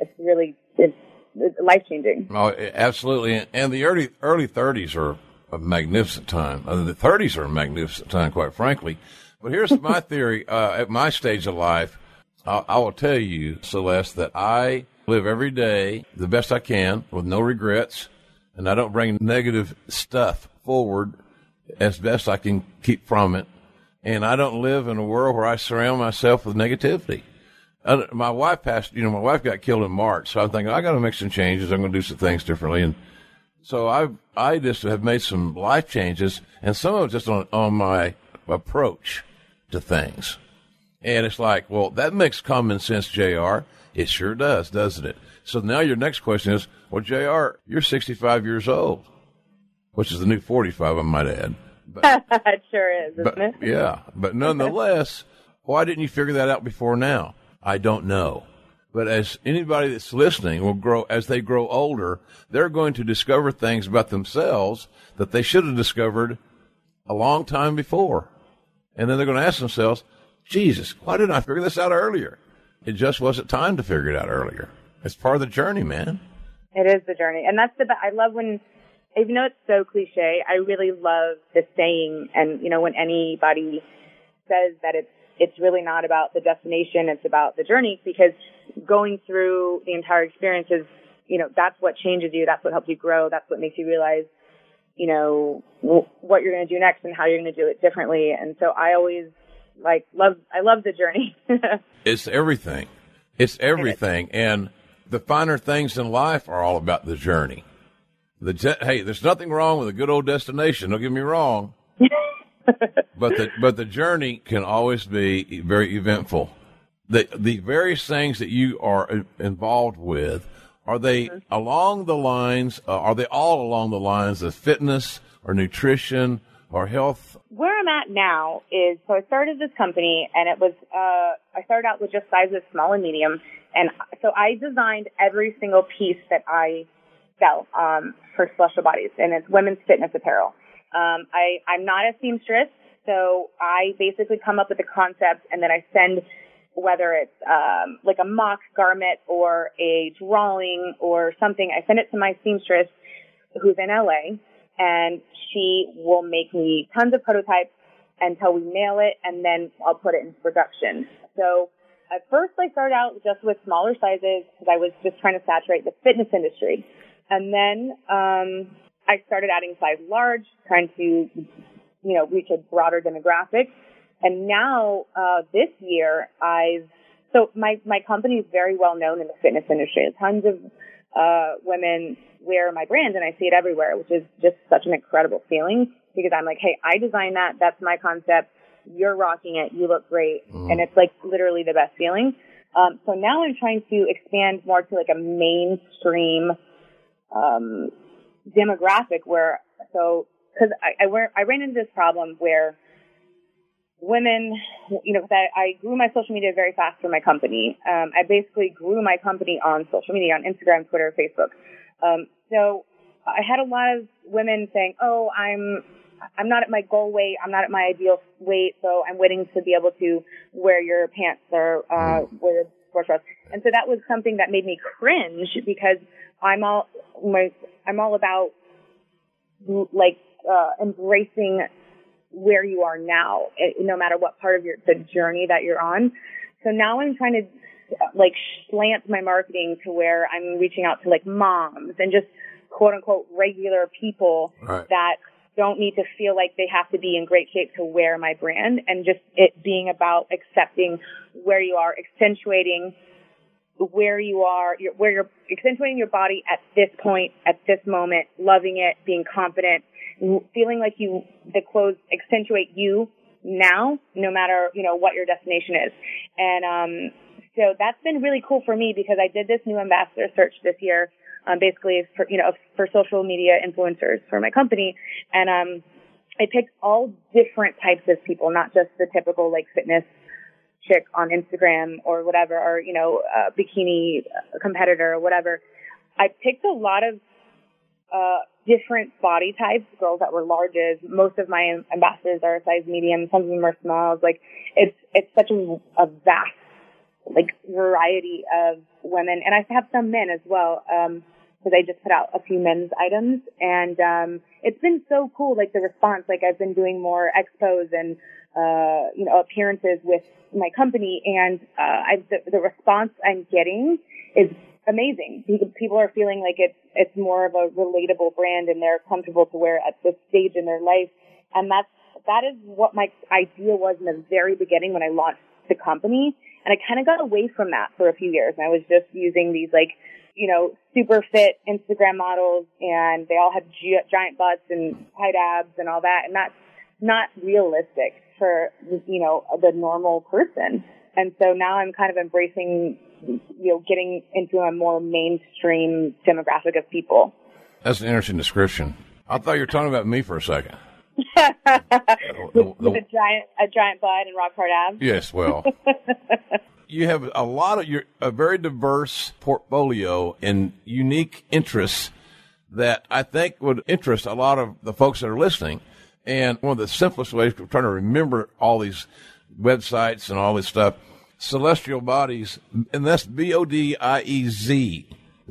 It's life changing. Oh, absolutely. And the early 30s are a magnificent time. The 30s are a magnificent time, quite frankly. But here's my theory. At my stage of life, I will tell you, Celeste, that I live every day the best I can with no regrets, and I don't bring negative stuff forward as best I can keep from it. And I don't live in a world where I surround myself with negativity. My wife passed, my wife got killed in March, so I'm thinking, I got to make some changes. I'm going to do some things differently. And so I just have made some life changes, and some of it just on my approach to things. And it's like, well, that makes common sense, JR. It sure does, doesn't it? So now your next question is, well, JR, you're 65 years old, which is the new 45, I might add. But, it sure is, isn't it? Yeah, but nonetheless, why didn't you figure that out before now? I don't know. But as anybody that's listening will grow, as they grow older, they're going to discover things about themselves that they should have discovered a long time before. And then they're going to ask themselves, Jesus, why didn't I figure this out earlier? It just wasn't time to figure it out earlier. It's part of the journey, man. It is the journey. And that's I love when, even though it's so cliche, I really love the saying, and, when anybody says that it's really not about the destination, it's about the journey, because going through the entire experience is, that's what changes you, that's what helps you grow, that's what makes you realize, what you're going to do next and how you're going to do it differently. And so I always I love the journey. It's everything. It's everything. And the finer things in life are all about the journey. Hey, there's nothing wrong with a good old destination. Don't get me wrong. But the journey can always be very eventful. The various things that you are involved with, are they along the lines? Are they all along the lines of fitness or nutrition or health? Where I'm at now is, so I started this company, and it was I started out with just sizes small and medium, and so I designed every single piece that I sell for Celestial Bodies, and it's women's fitness apparel. I'm not a seamstress, so I basically come up with the concept, and then I send, whether it's like a mock garment or a drawing or something, I send it to my seamstress who's in LA, and she will make me tons of prototypes until we nail it, and then I'll put it into production. So at first I started out just with smaller sizes because I was just trying to saturate the fitness industry. And then I started adding size large, trying to, reach a broader demographic. And now this year so my company is very well known in the fitness industry. Tons of women wear my brand, and I see it everywhere, which is just such an incredible feeling, because I'm like, hey, I designed that. That's my concept. You're rocking it. You look great. And it's like literally the best feeling. So now I'm trying to expand more to like a mainstream demographic because I ran into this problem where women, because I grew my social media very fast for my company. I basically grew my company on social media, on Instagram, Twitter, Facebook. So I had a lot of women saying, oh, I'm not at my goal weight. I'm not at my ideal weight. So I'm waiting to be able to wear your pants or wear sports bras. And so that was something that made me cringe, because I'm all about embracing where you are now, no matter what part of the journey that you're on. So now I'm trying to slant my marketing to where I'm reaching out to moms and just quote unquote regular people that don't need to feel like they have to be in great shape to wear my brand, and just it being about accepting where you are, accentuating where you are, where you're accentuating your body at this point, at this moment, loving it, being confident, feeling like the clothes accentuate you now, no matter, what your destination is. And, so that's been really cool for me, because I did this new ambassador search this year, basically for social media influencers for my company. And, I picked all different types of people, not just the typical fitness chick on Instagram or whatever, or, bikini competitor or whatever. I picked a lot of different body types, girls that were larges. Most of my ambassadors are a size medium. Some of them are smalls. Like, it's such a vast, like, variety of women. And I have some men as well, because I just put out a few men's items. And it's been so cool, like, the response. Like, I've been doing more expos and, appearances with my company. And the response I'm getting is amazing. People are feeling like it's more of a relatable brand and they're comfortable to wear at this stage in their life. And that is what my idea was in the very beginning when I launched the company. And I kind of got away from that for a few years. And I was just using these, like, super fit Instagram models, and they all had giant butts and tight abs and all that. And that's not realistic for, the normal person. And so now I'm kind of embracing, getting into a more mainstream demographic of people. That's an interesting description. I thought you were talking about me for a second. With a giant butt and rock hard abs. Yes, well, you have a very diverse portfolio and unique interests that I think would interest a lot of the folks that are listening. And one of the simplest ways of trying to remember all these websites and all this stuff, Celestial Bodies, and that's BODIEZ,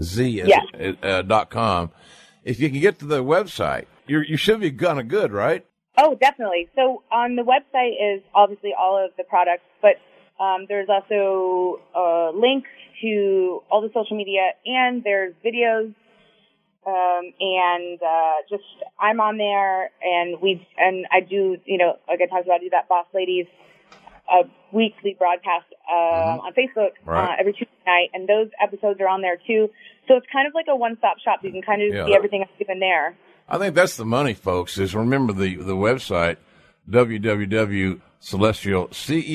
.com. If you can get to the website, you should be kind of good, right? Oh, definitely. So on the website is obviously all of the products, but there's also links to all the social media, and there's videos, and just I'm on there, and I do, like I talked about, I do that Boss Ladies weekly broadcast on Facebook every Tuesday night, and those episodes are on there too. So it's kind of like a one-stop shop. You can kind of see everything even there. I think that's the money, folks, is remember the website, www.celestial,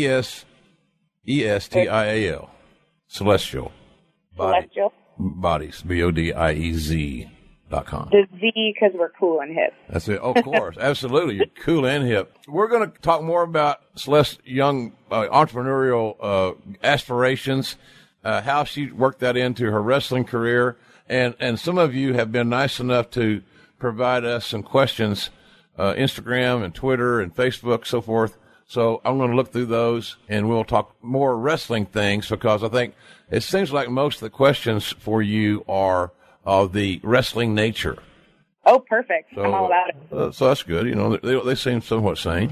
CESTIAL, Celestial Bodies, BODIEZ.com. The Z because we're cool and hip. That's it. Oh, of course. Absolutely. You're cool and hip. We're going to talk more about Celeste's young entrepreneurial aspirations, how she worked that into her wrestling career. And some of you have been nice enough to provide us some questions, Instagram and Twitter and Facebook, so forth. So I'm going to look through those, and we'll talk more wrestling things, because I think it seems like most of the questions for you are of the wrestling nature. Oh, perfect. So, I'm all about it. So that's good. They seem somewhat sane.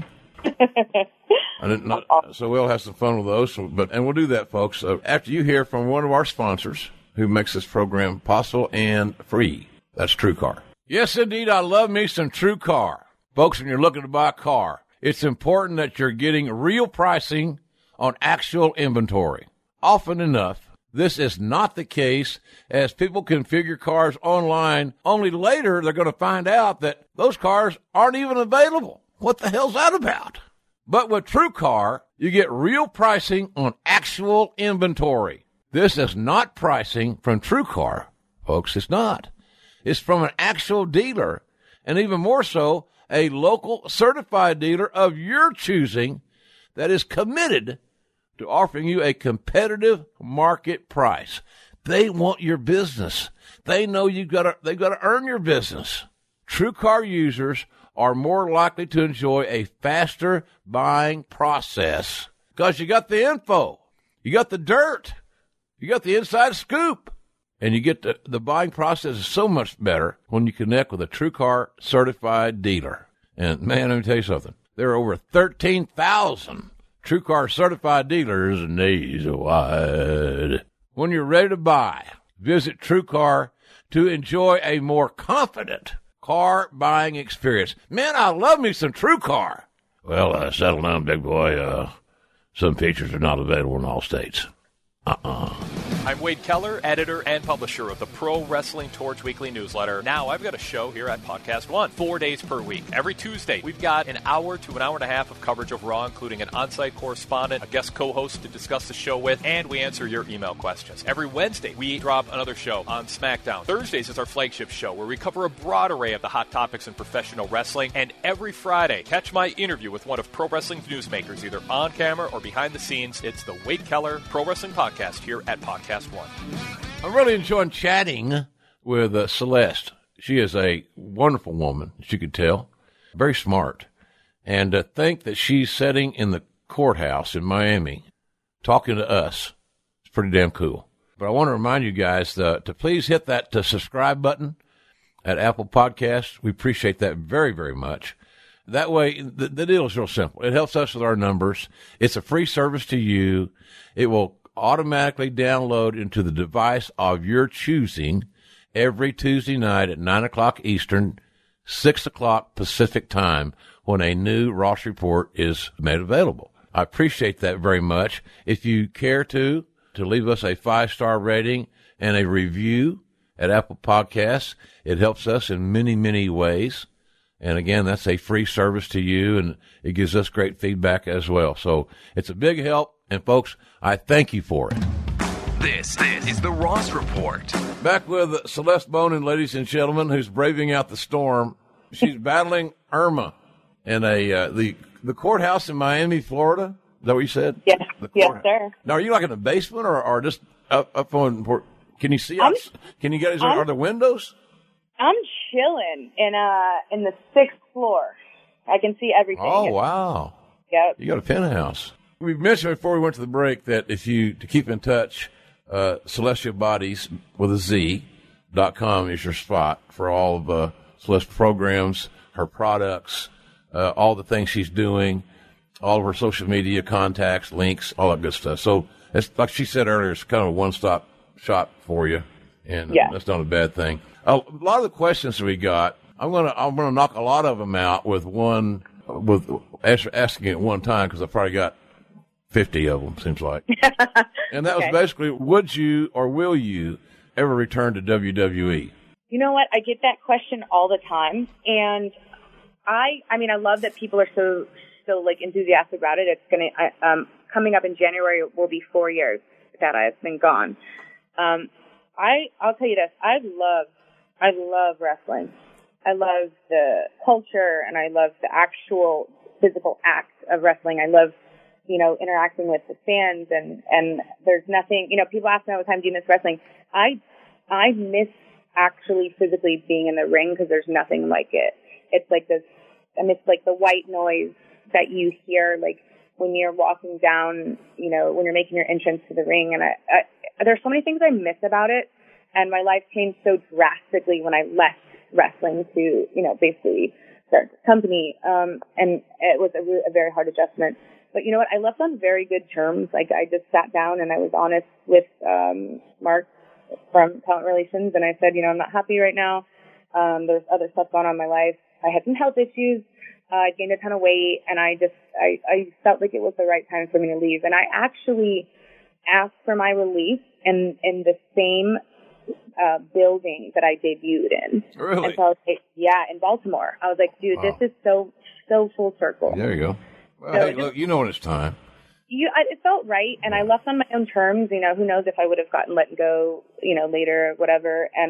So we'll have some fun with those. And we'll do that, folks, after you hear from one of our sponsors who makes this program possible and free. That's TrueCar. Yes, indeed, I love me some TrueCar. Folks, when you're looking to buy a car, it's important that you're getting real pricing on actual inventory. Often enough, this is not the case, as people configure cars online, only later they're going to find out that those cars aren't even available. What the hell's that about? But with TrueCar, you get real pricing on actual inventory. This is not pricing from TrueCar, folks. It's not. It's from an actual dealer, and even more so, a local certified dealer of your choosing that is committed to offering you a competitive market price. They want your business. They know they've got to earn your business. TrueCar users are more likely to enjoy a faster buying process because you got the info, you got the dirt, you got the inside scoop, and you get the buying process is so much better when you connect with a TrueCar certified dealer. And man, let me tell you something. There are over 13,000 TrueCar certified dealers nationwide. When you're ready to buy, visit TrueCar to enjoy a more confident car buying experience. Man, I love me some TrueCar. Well, settle down, big boy. Some features are not available in all states. I'm Wade Keller, editor and publisher of the Pro Wrestling Torch Weekly newsletter. Now I've got a show here at Podcast One, 4 days per week. Every Tuesday, we've got an hour to an hour and a half of coverage of Raw, including an on-site correspondent, a guest co-host to discuss the show with, and we answer your email questions. Every Wednesday, we drop another show on SmackDown. Thursdays is our flagship show, where we cover a broad array of the hot topics in professional wrestling. And every Friday, catch my interview with one of Pro Wrestling's newsmakers, either on camera or behind the scenes. It's the Wade Keller Pro Wrestling Podcast here at Podcast One. I'm really enjoying chatting with Celeste. She is a wonderful woman, as you could tell, very smart. And to think that she's sitting in the courthouse in Miami talking to us, it's pretty damn cool. But I want to remind you guys to please hit that subscribe button at Apple Podcasts. We appreciate that very, very much. That way, the deal is real simple. It helps us with our numbers. It's a free service to you. It will automatically download into the device of your choosing every Tuesday night at 9 o'clock Eastern, 6 o'clock Pacific time, when a new Ross Report is made available. I appreciate that very much. If you care to leave us a 5-star rating and a review at Apple Podcasts, it helps us in many, many ways. And again, that's a free service to you, and it gives us great feedback as well. So it's a big help, and folks, I thank you for it. This is the Ross Report. Back with Celeste Bonin, ladies and gentlemen, who's braving out the storm. She's battling Irma in the courthouse in Miami, Florida. Is that what you said? Yes, yes, sir. Now, are you like in the basement or just up on? Can you see? Can you get? Are there windows? I'm chilling in the 6th floor. I can see everything. Oh, wow. Yep. You got a penthouse. We mentioned before we went to the break that to keep in touch, Celestial Bodies with a Z.com is your spot for all of Celeste's programs, her products, all the things she's doing, all of her social media contacts, links, all that good stuff. So it's like she said earlier, it's kind of a one-stop shop for you, and that's not a bad thing. A lot of the questions we got, I'm gonna knock a lot of them out with asking at one time, because I probably got 50 of them, seems like. And that was basically, would you or will you ever return to WWE? You know what? I get that question all the time, and I mean, I love that people are so like enthusiastic about it. It's gonna coming up in January will be 4 years that I've been gone. I'll tell you this: I love wrestling. I love the culture, and I love the actual physical act of wrestling. I love, interacting with the fans, and there's nothing, people ask me all the time, do you miss wrestling? I miss actually physically being in the ring, because there's nothing like it. It's like this, it's like the white noise that you hear, like when you're walking down, when you're making your entrance to the ring. And there's so many things I miss about it. And my life changed so drastically when I left wrestling to, basically start the company. And it was a very hard adjustment. But you know what? I left on very good terms. Like, I just sat down and I was honest with Mark from Talent Relations, and I said, I'm not happy right now. There's other stuff going on in my life. I had some health issues. I gained a ton of weight, and I felt like it was the right time for me to leave. And I actually asked for my release in the same building that I debuted in. Really? And so I was like, in Baltimore. I was like, dude, This is so full circle. There you go. Well, So hey, look, when it's time. It felt right, and I left on my own terms. Who knows if I would have gotten let go, later, whatever. And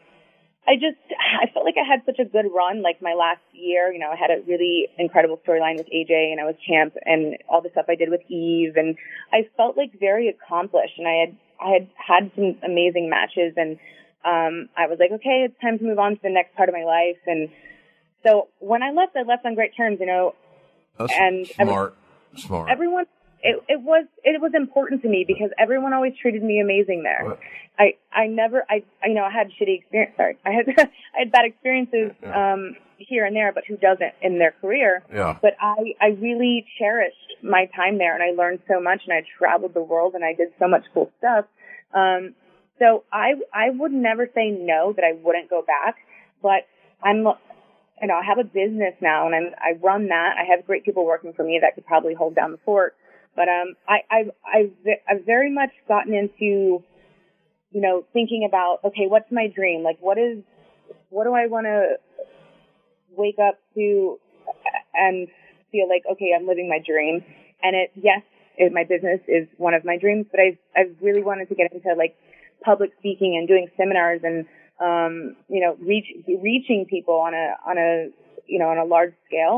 I felt like I had such a good run, like my last year. I had a really incredible storyline with AJ, and I was champ, and all the stuff I did with Eve, and I felt like very accomplished. And I had some amazing matches, and I was like, okay, it's time to move on to the next part of my life. And so when I left on great terms. That's and smart. Everyone, it was important to me, because everyone always treated me amazing there. What? I had shitty experience. Sorry, I had bad experiences here and there, but who doesn't in their career? Yeah. But I really cherished my time there, and I learned so much, and I traveled the world, and I did so much cool stuff. So I would never say no that I wouldn't go back, but I have a business now, and I run that. I have great people working for me that could probably hold down the fort. But I've very much gotten into, thinking about, okay, what's my dream? Like, what do I want to wake up to and feel like, okay, I'm living my dream? And my business is one of my dreams, but I've really wanted to get into like public speaking and doing seminars and reaching people on a large scale.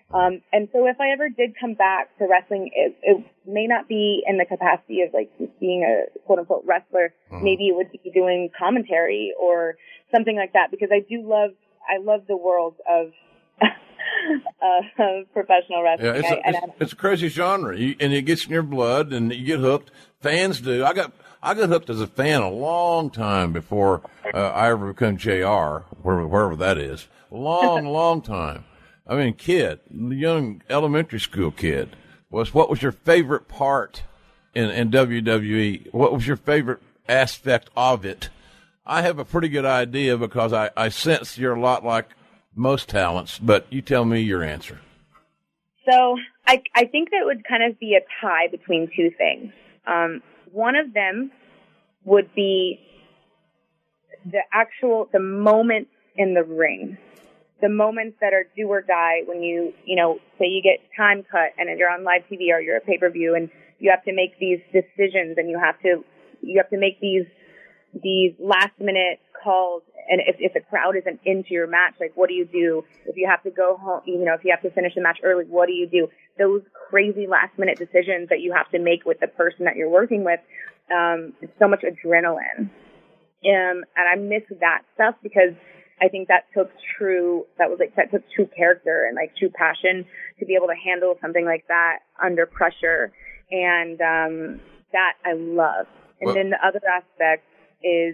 And so if I ever did come back to wrestling, it may not be in the capacity of like being a quote unquote wrestler. Maybe it would be doing commentary or something like that, because I love the world of professional wrestling. Yeah, it's a crazy genre, and it gets in your blood, and you get hooked. Fans do. I got hooked as a fan a long time before I ever became JR, wherever that is. Long time. I mean, young elementary school kid. What was your favorite part in WWE? What was your favorite aspect of it? I have a pretty good idea because I sense you're a lot like most talents, but you tell me your answer. So I think that would kind of be a tie between two things. One of them would be the moments in the ring. The moments that are do or die when you say you get time cut and you're on live TV or you're a pay-per-view and you have to make these decisions and you have to make these last minute calls. And if the crowd isn't into your match, like what do you do? If you have to go home, if you have to finish the match early, what do you do? Those crazy last minute decisions that you have to make with the person that you're working with, it's so much adrenaline. And I miss that stuff because I think that took true character and like true passion to be able to handle something like that under pressure. And that I love. And then the other aspect is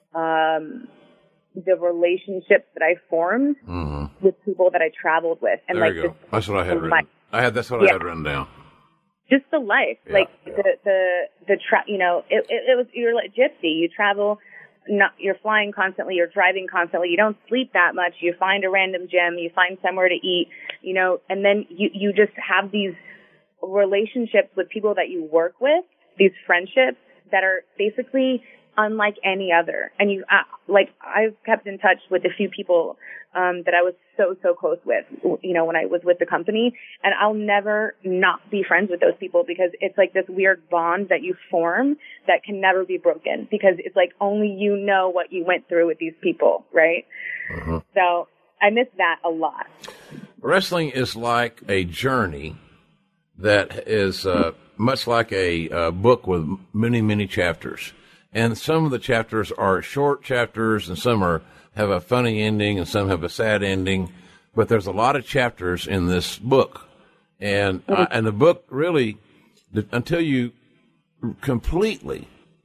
the relationships that I formed with people that I traveled with. And there you go. That's what I had written. I had written down. Just the life, like you're like gypsy. You travel. You're flying constantly, you're driving constantly, you don't sleep that much, you find a random gym, you find somewhere to eat, and then you just have these relationships with people that you work with, these friendships that are basically unlike any other. And I've kept in touch with a few people that I was so close with, when I was with the company, and I'll never not be friends with those people because it's like this weird bond that you form that can never be broken because it's like only you know what you went through with these people, right? So I miss that a lot. Wrestling is like a journey that is much like a book with many chapters. And some of the chapters are short chapters, and some have a funny ending, and some have a sad ending. But there's a lot of chapters in this book, and the book really, until you completely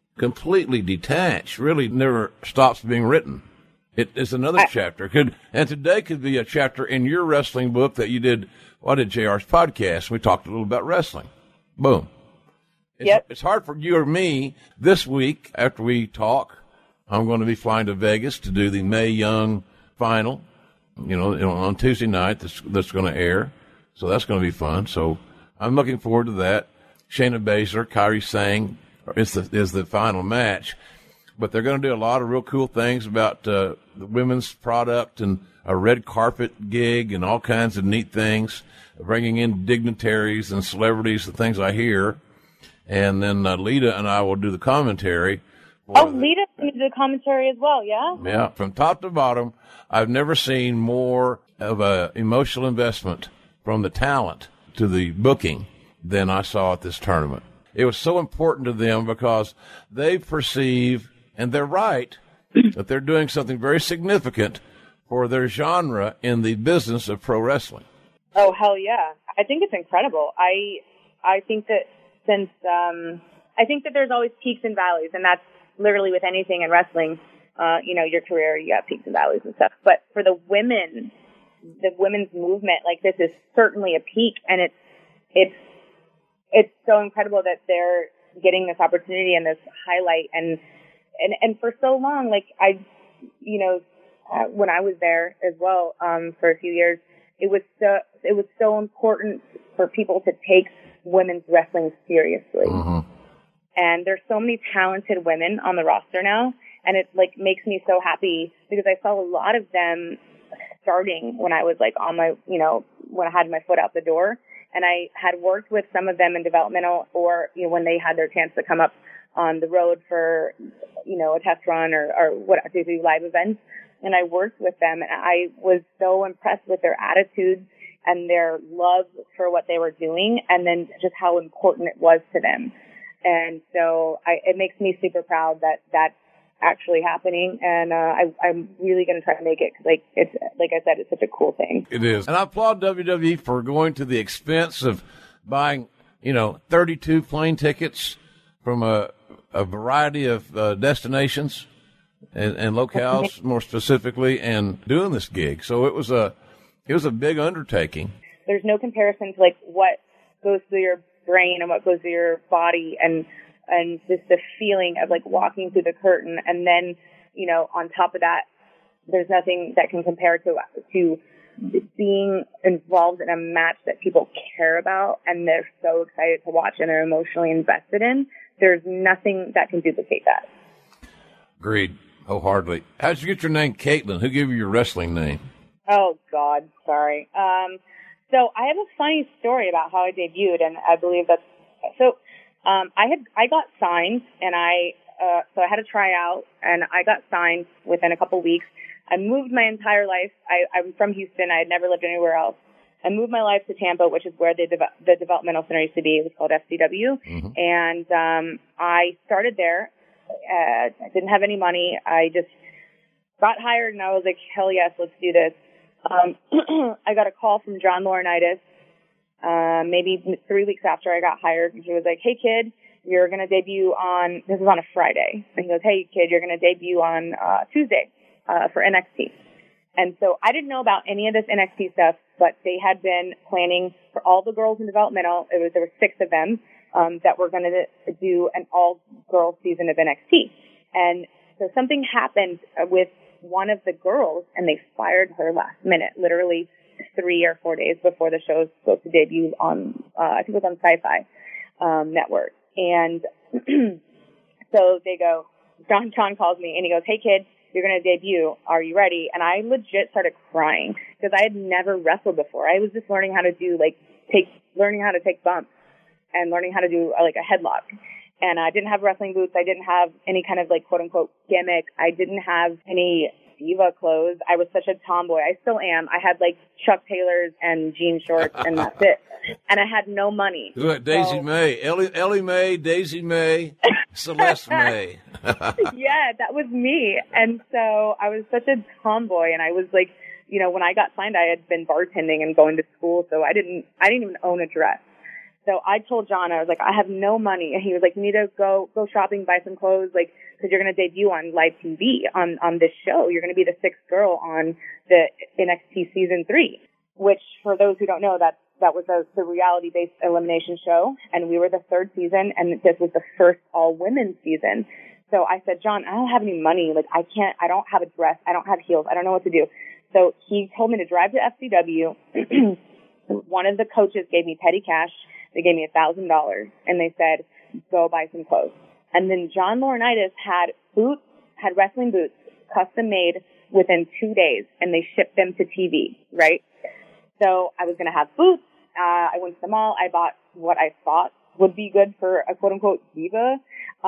detach, really never stops being written. It is another chapter. And today could be a chapter in your wrestling book that you did. Well, I did JR's podcast. We talked a little about wrestling. Boom. It's hard for you or me this week after we talk. I'm going to be flying to Vegas to do the Mae Young final, on Tuesday night that's going to air. So that's going to be fun. So I'm looking forward to that. Shayna Baszler, Kairi Sane is the final match. But they're going to do a lot of real cool things about the women's product and a red carpet gig and all kinds of neat things, bringing in dignitaries and celebrities, the things I hear. And then Lita and I will do the commentary. Lita's going to do the commentary as well, yeah? Yeah, from top to bottom, I've never seen more of a emotional investment from the talent to the booking than I saw at this tournament. It was so important to them because they perceive, and they're right, that they're doing something very significant for their genre in the business of pro wrestling. Oh, hell yeah. I think it's incredible. I think that I think that there's always peaks and valleys, and that's literally with anything in wrestling. Your career, you have peaks and valleys and stuff. But for the women's movement, like this is certainly a peak, and it's so incredible that they're getting this opportunity and this highlight, and for so long, like when I was there as well, for a few years, it was so important for people to take women's wrestling seriously. And there's so many talented women on the roster now, and it like makes me so happy because I saw a lot of them starting when I was like on my, when I had my foot out the door, and I had worked with some of them in developmental or, when they had their chance to come up on the road for, a test run or what, to do live events. And I worked with them, and I was so impressed with their attitudes and their love for what they were doing, and then just how important it was to them. And so it makes me super proud that that's actually happening, and I'm really going to try to make it, because it's like I said, it's such a cool thing. It is. And I applaud WWE for going to the expense of buying, 32 plane tickets from a variety of destinations and locales, more specifically, and doing this gig. So it was a big undertaking. There's no comparison to what goes through your brain and what goes through your body, and just the feeling of walking through the curtain, and then on top of that, there's nothing that can compare to being involved in a match that people care about and they're so excited to watch and are emotionally invested in. There's nothing that can duplicate that. Agreed, wholeheartedly. How did you get your name, Caitlin? Who gave you your wrestling name? Oh God, sorry. So I have a funny story about how I debuted, and I believe that's so. I got signed, and so I had a tryout, and I got signed within a couple weeks. I moved my entire life. I'm from Houston. I had never lived anywhere else. I moved my life to Tampa, which is where the developmental center used to be. It was called FCW. Mm-hmm. And I started there. I didn't have any money. I just got hired, and I was like, hell yes, let's do this. I got a call from John Laurinaitis maybe 3 weeks after I got hired. He was like, hey, kid, you're going to debut on, this is on a Friday. And he goes, hey, kid, you're going to debut on Tuesday for NXT. And so I didn't know about any of this NXT stuff, but they had been planning for all the girls in developmental. There were 6 of them that were going to do an all-girls season of NXT. And so something happened with one of the girls, and they fired her last minute, literally 3 or 4 days before the show was supposed to debut on, I think it was on Sci-Fi Network. And so they go, John calls me, and he goes, hey, kid, you're going to debut. Are you ready? And I legit started crying because I had never wrestled before. I was just learning how to do, learning how to take bumps and learning how to do, a headlock. And I didn't have wrestling boots. I didn't have any kind of, quote-unquote gimmick. I didn't have any diva clothes. I was such a tomboy. I still am. I had, Chuck Taylors and jean shorts, and that's it. And I had no money. Daisy May. Ellie Mae, Daisy May, Celeste May. Yeah, that was me. And so I was such a tomboy, and I was when I got signed, I had been bartending and going to school, so I didn't even own a dress. So I told John, I was like, I have no money. And he was like, you need to go shopping, buy some clothes, because you're going to debut on live TV on this show. You're going to be the 6th girl on the NXT season 3, which for those who don't know, that was the reality-based elimination show. And we were the 3rd season, and this was the first all-women's season. So I said, John, I don't have any money. I don't have a dress. I don't have heels. I don't know what to do. So he told me to drive to FCW. One of the coaches gave me petty cash. They gave me $1,000, and they said, go buy some clothes. And then John Laurinaitis had wrestling boots custom made within 2 days, and they shipped them to TV, right? So I was going to have boots. I went to the mall. I bought what I thought would be good for a quote-unquote diva,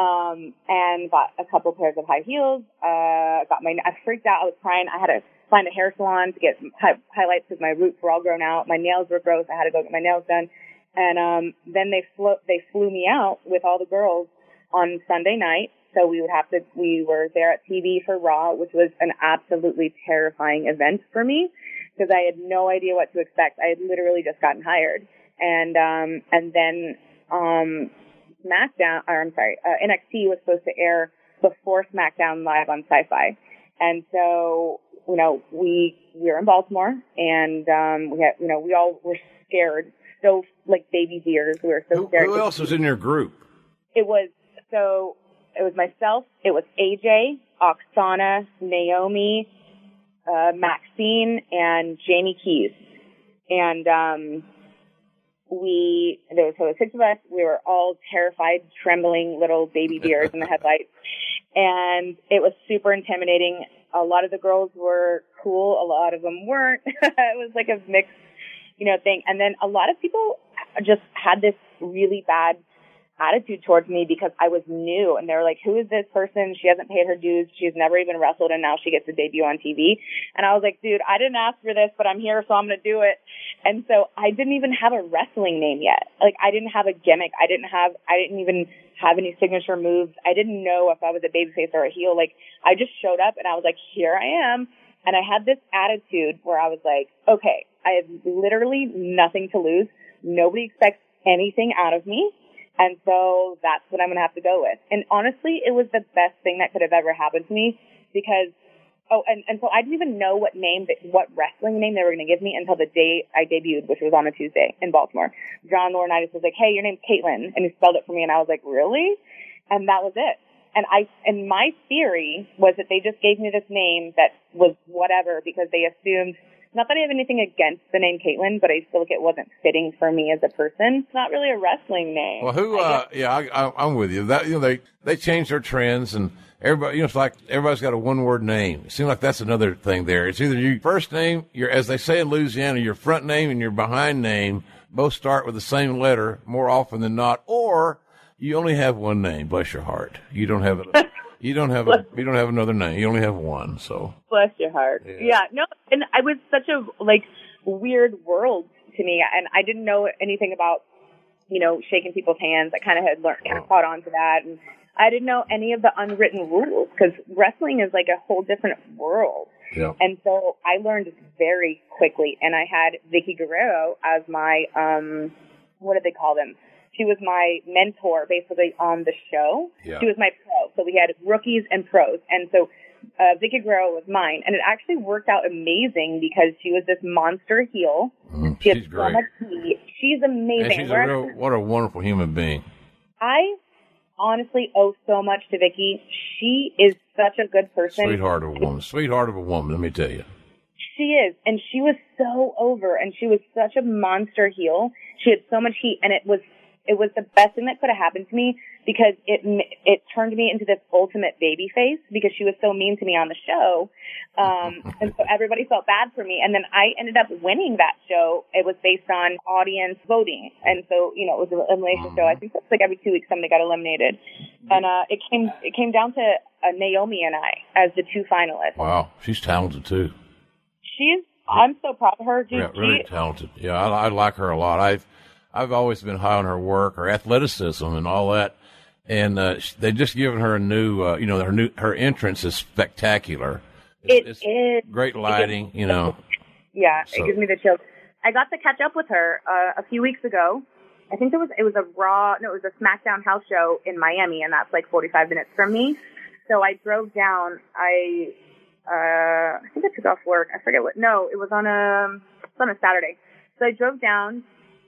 and bought a couple pairs of high heels. I freaked out. I was crying. I had to find a hair salon to get highlights because my roots were all grown out. My nails were gross. I had to go get my nails done. And then they flew me out with all the girls on Sunday night. So we were there at TV for Raw, which was an absolutely terrifying event for me because I had no idea what to expect. I had literally just gotten hired. And then NXT was supposed to air before SmackDown Live on Sci-Fi. And so, we were in Baltimore, and we all were scared. So baby deers. We were so scared. Who else was in your group? It was myself. It was AJ, Oksana, Naomi, Maxine, and Jamie Keys. And there was 6 of us. We were all terrified, trembling little baby deers in the headlights. And it was super intimidating. A lot of the girls were cool. A lot of them weren't. It was a mixed thing. And then a lot of people just had this really bad attitude towards me because I was new, and they were like, who is this person? She hasn't paid her dues. She's never even wrestled, and now she gets to debut on TV. And I was like, dude, I didn't ask for this, but I'm here, so I'm going to do it. And so I didn't even have a wrestling name yet. Like, I didn't have a gimmick. I didn't even have any signature moves. I didn't know if I was a babyface or a heel. Like, I just showed up, and I was like, here I am. And I had this attitude where I was like, okay, I have literally nothing to lose. Nobody expects anything out of me. And so that's what I'm going to have to go with. And honestly, it was the best thing that could have ever happened to me because, and so I didn't even know what wrestling name they were going to give me until the day I debuted, which was on a Tuesday in Baltimore. John Laurinaitis was like, hey, your name's Caitlin. And he spelled it for me. And I was like, really? And that was it. And my theory was that they just gave me this name that was whatever because they assumed, not that I have anything against the name Caitlin, but I feel like it wasn't fitting for me as a person. It's not really a wrestling name. Well, I'm with you. That, they changed their trends and everybody, it's like everybody's got a one-word name. It seems like that's another thing there. It's either your first name, as they say in Louisiana, your front name and your behind name both start with the same letter more often than not, or you only have one name. Bless your heart. You don't have it. You don't have another name. You only have one. So bless your heart. Yeah. No. And it was such a weird world to me, and I didn't know anything about shaking people's hands. I kind of caught on to that, and I didn't know any of the unwritten rules because wrestling is like a whole different world. Yeah. And so I learned very quickly, and I had Vicky Guerrero as my what did they call them? She was my mentor basically on the show. Yeah. She was my pro. So we had rookies and pros. And so Vicky Guerrero was mine. And it actually worked out amazing because she was this monster heel. She's great. So much heat. She's amazing. And what a wonderful human being. I honestly owe so much to Vicky. She is such a good person. Sweetheart of a woman, let me tell you. She is. And she was so over. And she was such a monster heel. She had so much heat. And it was the best thing that could have happened to me because it turned me into this ultimate baby face because she was so mean to me on the show. And so everybody felt bad for me. And then I ended up winning that show. It was based on audience voting. And so, it was an elimination show. I think that's like every 2 weeks somebody got eliminated. And it came down to Naomi and I as the two finalists. Wow. She's talented too. I'm so proud of her. Yeah, really talented. Yeah, I like her a lot. I've always been high on her work, her athleticism, and all that. And they just given her a new, her entrance is spectacular. It's great lighting, Yeah, so. It gives me the chills. I got to catch up with her a few weeks ago. I think it was a SmackDown house show in Miami, and that's like 45 minutes from me. So I drove down. I think I took off work. I forget what. No, it was on a Saturday. So I drove down.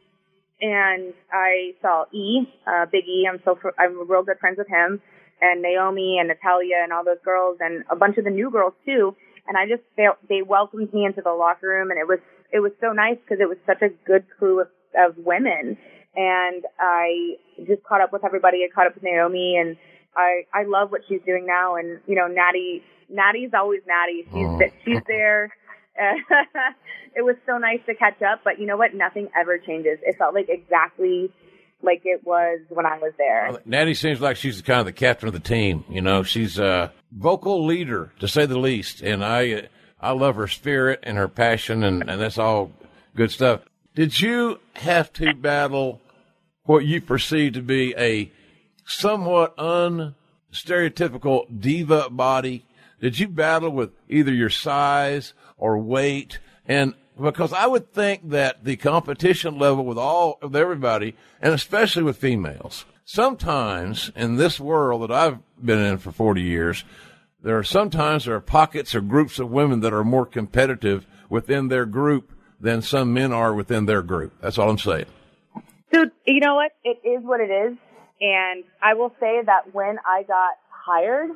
And I saw Big E. I'm real good friends with him, and Naomi and Natalia and all those girls, and a bunch of the new girls too. And I just felt they welcomed me into the locker room, and it was so nice because it was such a good crew of women. And I just caught up with everybody. I caught up with Naomi, and I love what she's doing now. And Natty's always Natty. She's there. It was so nice to catch up, but you know what? Nothing ever changes. It felt like exactly like it was when I was there. Natty seems like she's kind of the captain of the team. She's a vocal leader, to say the least, and I love her spirit and her passion, and that's all good stuff. Did you have to battle what you perceive to be a somewhat unstereotypical diva body? Did you battle with either your size or weight? And because I would think that the competition level with everybody, and especially with females, sometimes in this world that I've been in for 40 years, there are pockets or groups of women that are more competitive within their group than some men are within their group. That's all I'm saying. Dude, you know what? It is what it is. And I will say that when I got hired,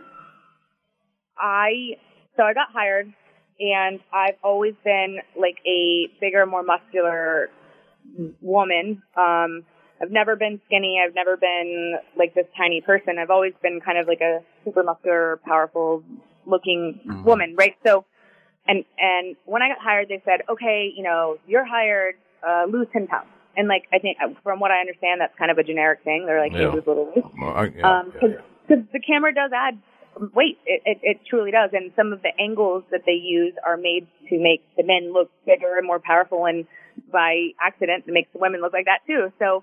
I got hired, and I've always been like a bigger, more muscular woman. I've never been skinny. I've never been like this tiny person. I've always been kind of like a super muscular, powerful looking woman, right? So, and when I got hired, they said, okay, you're hired, lose 10 pounds. And like, I think from what I understand, that's kind of a generic thing. They're like, hey, lose a little weight. Because the camera does add weight. It truly does. And some of the angles that they use are made to make the men look bigger and more powerful. And by accident, it makes the women look like that too. So,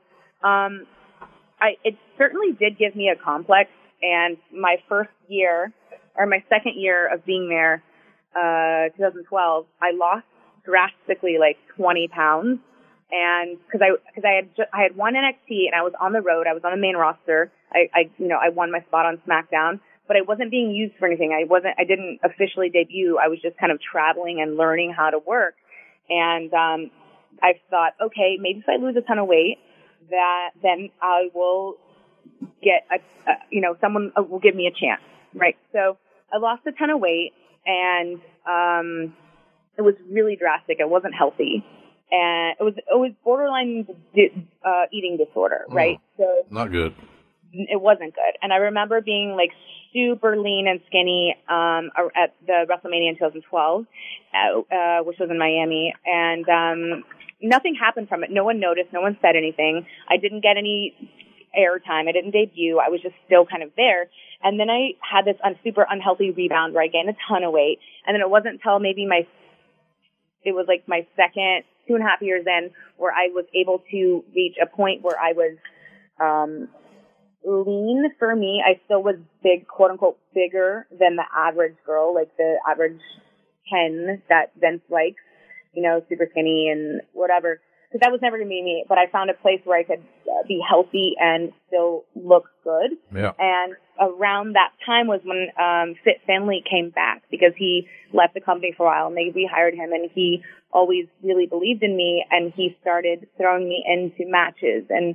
it certainly did give me a complex. And my second year of being there, 2012, I lost drastically, like 20 pounds. And because I had won NXT and I was on the road, I was on the main roster. I won my spot on SmackDown, but I wasn't being used for anything. I didn't officially debut. I was just kind of traveling and learning how to work. And, I thought, okay, maybe if I lose a ton of weight, then I will get someone will give me a chance. Right. So I lost a ton of weight and, it was really drastic. It wasn't healthy. And it was borderline eating disorder, right? So not good. It wasn't good. And I remember being like super lean and skinny at the WrestleMania in 2012, which was in Miami, and nothing happened from it. No one noticed. No one said anything. I didn't get any airtime. I didn't debut. I was just still kind of there. And then I had this super unhealthy rebound where I gained a ton of weight. And then it wasn't until maybe it was like my second 2.5 years in where I was able to reach a point where I was lean. For me, I still was big, quote unquote, bigger than the average girl, like the average 10 that Vince likes, super skinny and whatever. Because that was never going to be me, but I found a place where I could be healthy and still look good. Yeah. And around that time was when Fit Finlay came back because he left the company for a while and they rehired him, and he always really believed in me, and he started throwing me into matches and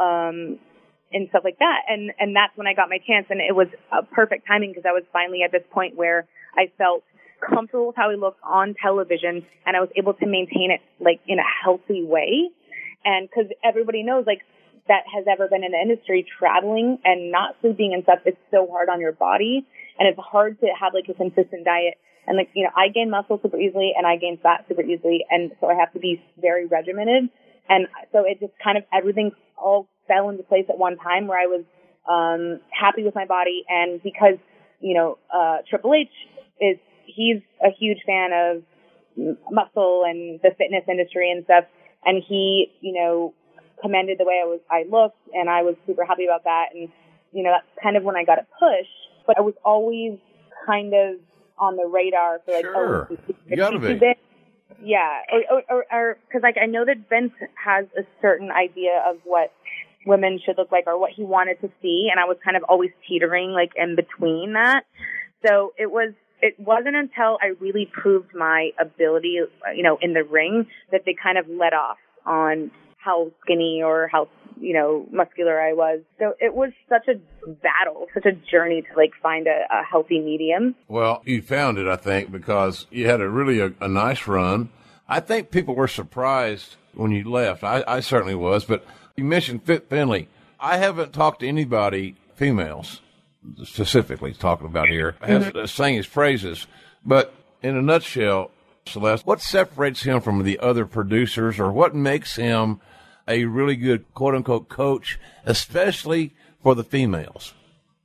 stuff like that. And that's when I got my chance, and it was a perfect timing because I was finally at this point where I felt comfortable with how he looked on television, and I was able to maintain it like in a healthy way. And because everybody knows, like, that has ever been in the industry, traveling and not sleeping and stuff is so hard on your body, and it's hard to have like a consistent diet. And like, I gain muscle super easily and I gain fat super easily, and so I have to be very regimented. And so it just kind of everything all fell into place at one time where I was happy with my body. And because Triple H he's a huge fan of muscle and the fitness industry and stuff. And he, commended the way I looked, and I was super happy about that. And, that's kind of when I got a push, but I was always kind of on the radar for like, sure. You gotta be. Yeah. Or cause like, I know that Vince has a certain idea of what women should look like or what he wanted to see. And I was kind of always teetering like in between that. So it wasn't until I really proved my ability, in the ring that they kind of let off on how skinny or how, muscular I was. So it was such a battle, such a journey to like find a healthy medium. Well, you found it, I think, because you had a nice run. I think people were surprised when you left. I certainly was, but you mentioned Fit Finlay. I haven't talked to anybody, females, specifically talking about here, saying his praises. But in a nutshell, Celeste, what separates him from the other producers, or what makes him a really good quote-unquote coach, especially for the females?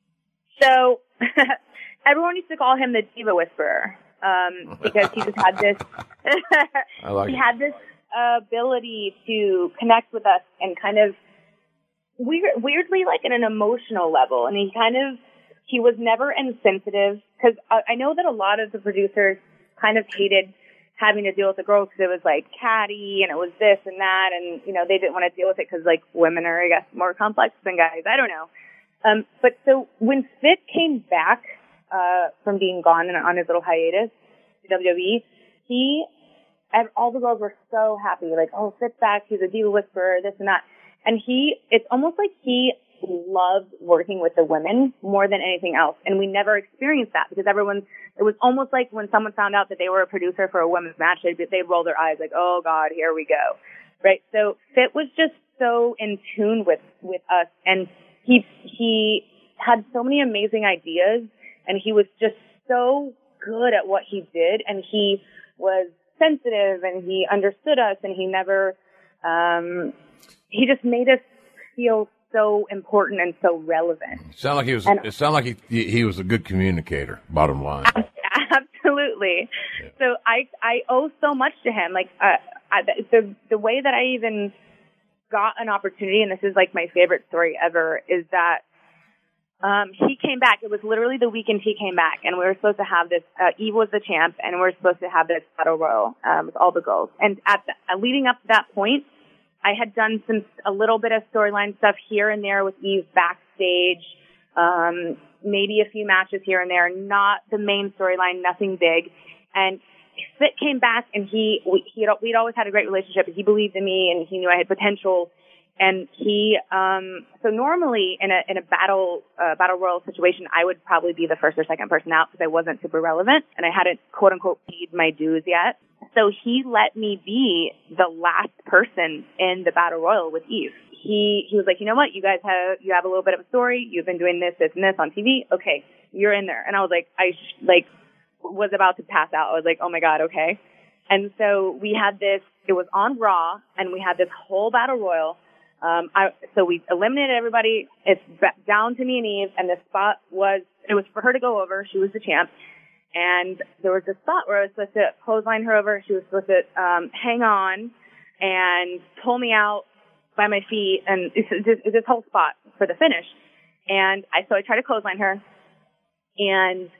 So everyone used to call him the Diva Whisperer because he just had this had this ability to connect with us and kind of weirdly like in an emotional level. And he was never insensitive, because I know that a lot of the producers kind of hated having to deal with the girls because it was like catty and it was this and that, and they didn't want to deal with it because like women are, I guess, more complex than guys. I don't know. But so when Fit came back from being gone and on his little hiatus to WWE, all the girls were so happy, like, oh, Fit's back, he's a Diva Whisperer, this and that. And it's almost like he loved working with the women more than anything else. And we never experienced that because it was almost like when someone found out that they were a producer for a women's match, they'd roll their eyes like, oh God, here we go. Right. So Fit was just so in tune with us, and he had so many amazing ideas, and he was just so good at what he did, and he was sensitive, and he understood us, and he never He just made us feel so important and so relevant. It sounded like he was a good communicator, bottom line. Absolutely. Yeah. So I owe so much to him. Like, the way that I even got an opportunity, and this is like my favorite story ever, is that he came back. It was literally the weekend he came back, and we were supposed to have this. Eve was the champ, and we were supposed to have this battle royal with all the girls. And leading up to that point, I had done a little bit of storyline stuff here and there with Eve backstage, maybe a few matches here and there, not the main storyline, nothing big. And Fit came back, and we'd always had a great relationship. He believed in me, and he knew I had potential. And so normally in a battle royal situation, I would probably be the first or second person out because I wasn't super relevant and I hadn't quote unquote paid my dues yet. So he let me be the last person in the battle royal with Eve. He was like, you know what? You guys have a little bit of a story. You've been doing this, this, and this on TV. Okay, you're in there. And I was like, was about to pass out. I was like, oh my God, okay. And so we had this. It was on Raw, and we had this whole battle royal. So we eliminated everybody. It's down to me and Eve, and the spot was for her to go over. She was the champ. And there was a spot where I was supposed to clothesline her over. She was supposed to hang on and pull me out by my feet, and this whole spot for the finish. And so I tried to clothesline her, and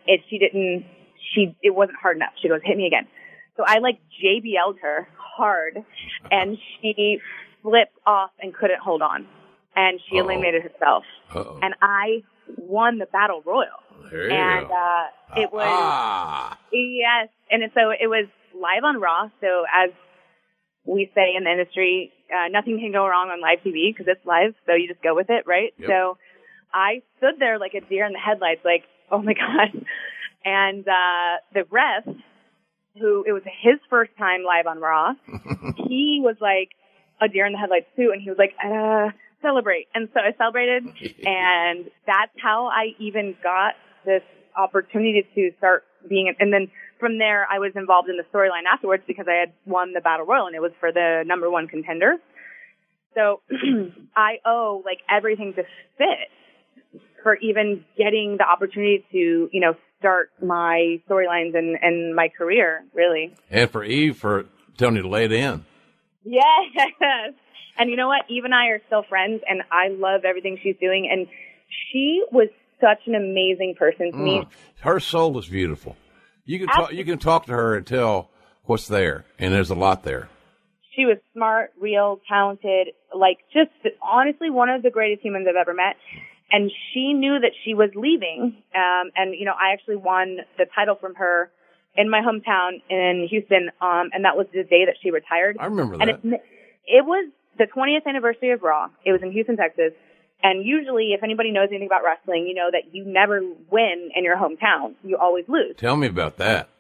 it wasn't hard enough. She goes, hit me again. So I JBL'd her hard, and she flipped off and couldn't hold on, and she eliminated herself. And I won the battle royal. There and it was yes, and so it was live on Raw. So as we say in the industry, nothing can go wrong on live TV because it's live. So you just go with it, right? Yep. So I stood there like a deer in the headlights, like, oh my God. And the ref, who it was his first time live on Raw, he was like a deer in the headlights too, and he was like, celebrate. And so I celebrated, and that's how I even got this opportunity to start being, and then from there I was involved in the storyline afterwards because I had won the Battle Royal, and it was for the number one contender. So I owe everything to Fit for even getting the opportunity to, start my storylines and my career, really. And for Eve for telling you to lay it in. Yes. And you know what? Eve and I are still friends, and I love everything she's doing. And she was such an amazing person to me. Her soul is beautiful. You can talk to her and tell what's there, and there's a lot there. She was smart, real, talented, just honestly one of the greatest humans I've ever met. And she knew that she was leaving. And I actually won the title from her in my hometown in Houston. And that was the day that she retired. I remember that. And it was the 20th anniversary of Raw. It was in Houston, Texas. And usually, if anybody knows anything about wrestling, you know that you never win in your hometown. You always lose. Tell me about that.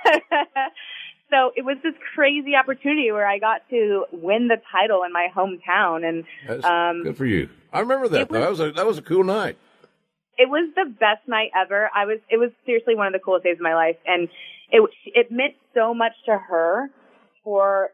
So it was this crazy opportunity where I got to win the title in my hometown. And that's good for you. I remember that. That was a cool night. It was the best night ever. It was seriously one of the coolest days of my life, and it meant so much to her for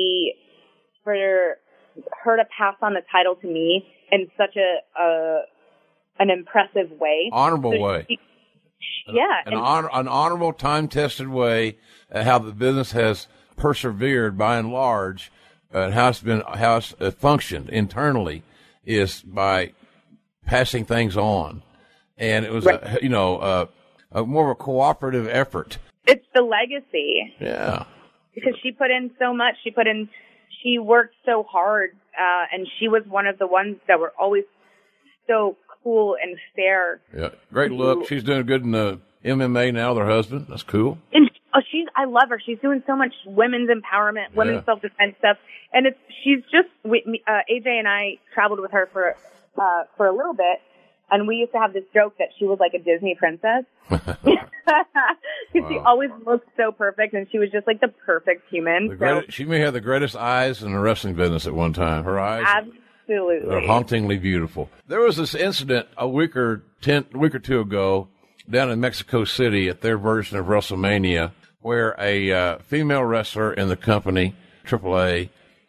her to pass on the title to me in such an impressive way, honorable way. An honorable, time-tested way. How the business has persevered by and large, and how it's functioned internally is by passing things on, and it was a more of a cooperative effort. It's the legacy. Yeah, because she put in so much. She worked so hard, and she was one of the ones that were always so cool and fair. Yeah, great look. She's doing good in the MMA now with her husband. That's cool. And I love her. She's doing so much women's empowerment, women's self-defense stuff, and she's just. AJ and I traveled with her for a little bit, and we used to have this joke that she was like a Disney princess because she always looked so perfect, and she was just like the perfect human. She may have the greatest eyes in the wrestling business at one time. Her eyes. Absolutely. They're hauntingly beautiful. There was this incident a week or two ago down in Mexico City at their version of WrestleMania where a female wrestler in the company, AAA,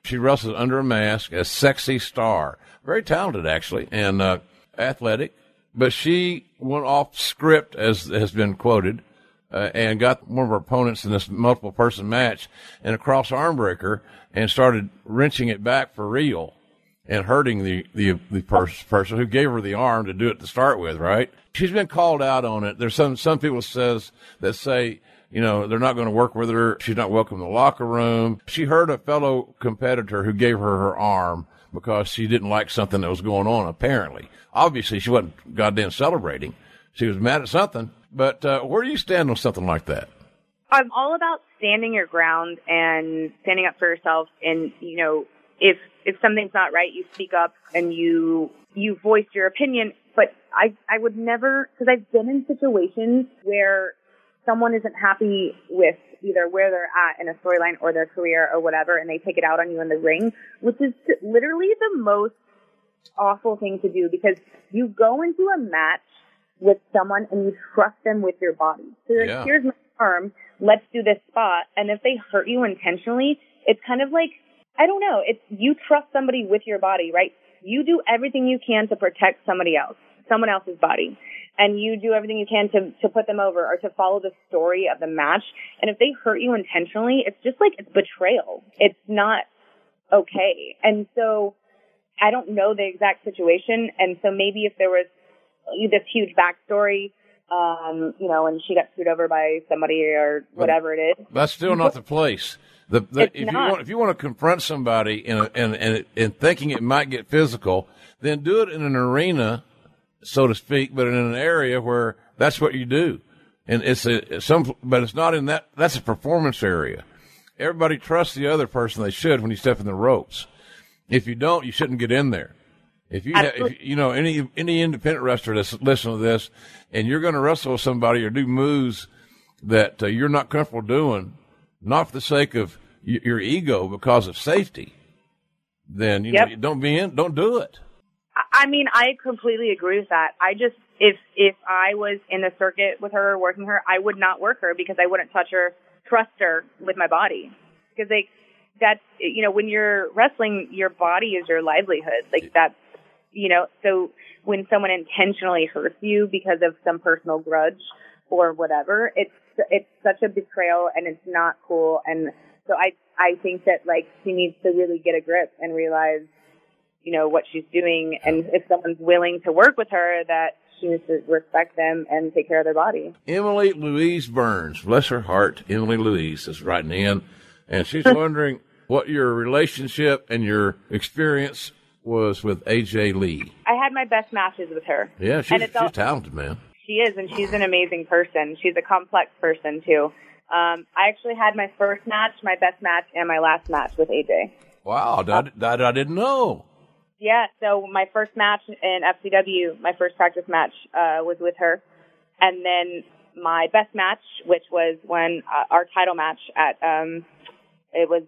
She wrestles under a mask as Sexy Star. Very talented, actually, and athletic. But she went off script, as has been quoted, and got one of her opponents in this multiple-person match in a cross-arm breaker and started wrenching it back for real and hurting the person who gave her the arm to do it to start with, right? She's been called out on it. There's some people that say, you know, they're not going to work with her. She's not welcome in the locker room. She hurt a fellow competitor who gave her arm because she didn't like something that was going on, apparently. Obviously, she wasn't goddamn celebrating. She was mad at something. But where do you stand on something like that? I'm all about standing your ground and standing up for yourself. And, you know, if something's not right, you speak up and you voice your opinion. But I would never, because I've been in situations where someone isn't happy with either where they're at in a storyline or their career or whatever, and they take it out on you in the ring, which is literally the most awful thing to do, because you go into a match with someone and you trust them with your body. So like, here's my arm, let's do this spot. And if they hurt you intentionally, it's kind of like, I don't know, it's you trust somebody with your body, right? You do everything you can to protect someone else's body. And you do everything you can to put them over or to follow the story of the match. And if they hurt you intentionally, it's just like, it's betrayal. It's not okay. And so I don't know the exact situation. And so maybe if there was this huge backstory, you know, and she got screwed over by somebody or whatever it is. That's still not the place. If you want to confront somebody in thinking it might get physical, then do it in an arena, so to speak, but in an area where that's what you do. And but it's not in that. That's a performance area. Everybody trusts the other person. They should when you step in the ropes. If you don't, you shouldn't get in there. If you know any independent wrestler that's listening to this, and you're going to wrestle with somebody or do moves that you're not comfortable doing, not for the sake of your ego, because of safety, then know, don't do it. I mean, I completely agree with that. I just, if I was in the circuit with her, working her, I would not work her because I wouldn't touch her, trust her with my body. Because that's, you know, when you're wrestling, your body is your livelihood. Like that's, you know, so when someone intentionally hurts you because of some personal grudge or whatever, it's such a betrayal and it's not cool. And so I think that like she needs to really get a grip and realize, you know, what she's doing. And if someone's willing to work with her, that she needs to respect them and take care of their body. Emily Louise Burns, bless her heart. Emily Louise is writing in, and she's wondering what your relationship and your experience was with AJ Lee. I had my best matches with her. Yeah, she's talented, man. She is, and she's an amazing person. She's a complex person, too. I actually had my first match, my best match, and my last match with AJ. Wow, that I didn't know. Yeah, so my first match in FCW, my first practice match, was with her. And then my best match, which was when our title match at, it was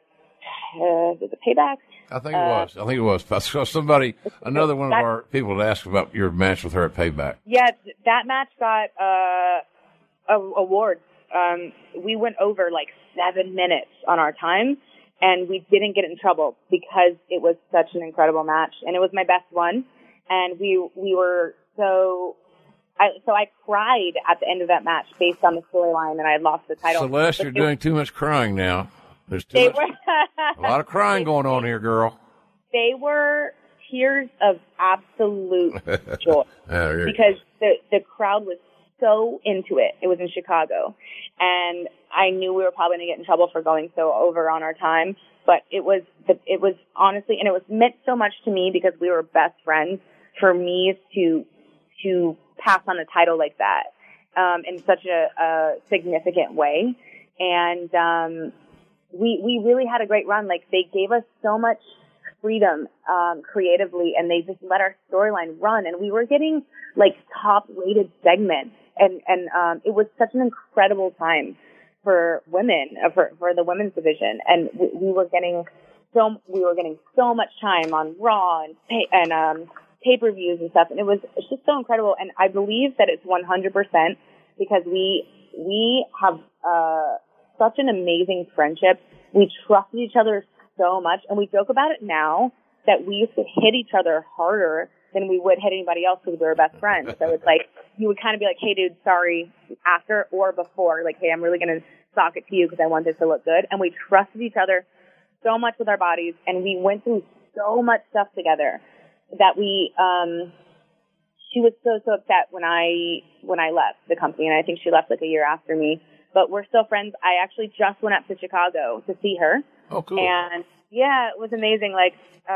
it Payback? I think it was. Somebody, another one of our people had asked about your match with her at Payback. Yeah, that match got awards. We went over like 7 minutes on our time, and we didn't get in trouble because it was such an incredible match, and it was my best one. And we were so I cried at the end of that match based on the storyline, and I had lost the title. Celeste, you're doing too much crying now. There's a lot of crying going on here, girl. They were tears of absolute joy because the crowd was so into it. It was in Chicago, and I knew we were probably going to get in trouble for going so over on our time, but it was honestly, and it was meant so much to me because we were best friends, for me to pass on a title like that in such a significant way. And we really had a great run. Like, they gave us so much freedom creatively, and they just let our storyline run, and we were getting like top rated segments, and it was such an incredible time for women, for the women's division, and we were getting so much time on Raw and pay-per-views and stuff, and it's just so incredible. And I believe that it's 100% because we have such an amazing friendship. We trusted each other so much. And we joke about it now that we used to hit each other harder than we would hit anybody else because we were best friends. So it's like, you would kind of be like, hey, dude, sorry, after or before. Like, hey, I'm really going to sock it to you because I want this to look good. And we trusted each other so much with our bodies, and we went through so much stuff together that she was so upset when I left the company, and I think she left like a year after me. But we're still friends. I actually just went up to Chicago to see her. Oh, cool. And yeah, it was amazing. Like,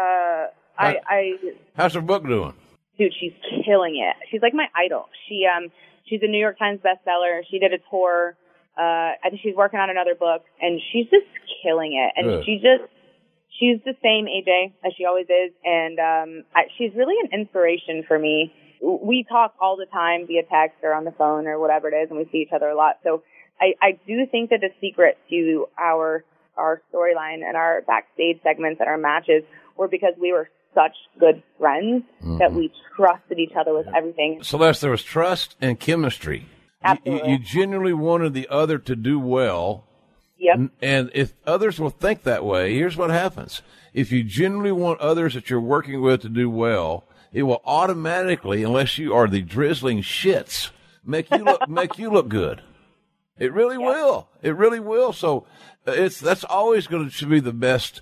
how's her book doing? Dude, she's killing it. She's like my idol. She's a New York Times bestseller. She did a tour. I think she's working on another book, and she's just killing it. And she's the same AJ as she always is. And she's really an inspiration for me. We talk all the time via text or on the phone or whatever it is, and we see each other a lot. So I do think that the secret to our storyline and our backstage segments and our matches were because we were such good friends that we trusted each other with everything. Celeste, there was trust and chemistry. Absolutely. You genuinely wanted the other to do well. Yep. And if others will think that way, here's what happens. If you genuinely want others that you're working with to do well, it will automatically, unless you are the drizzling shits, make you look good. It really will. It really will. So that's always going to be the best.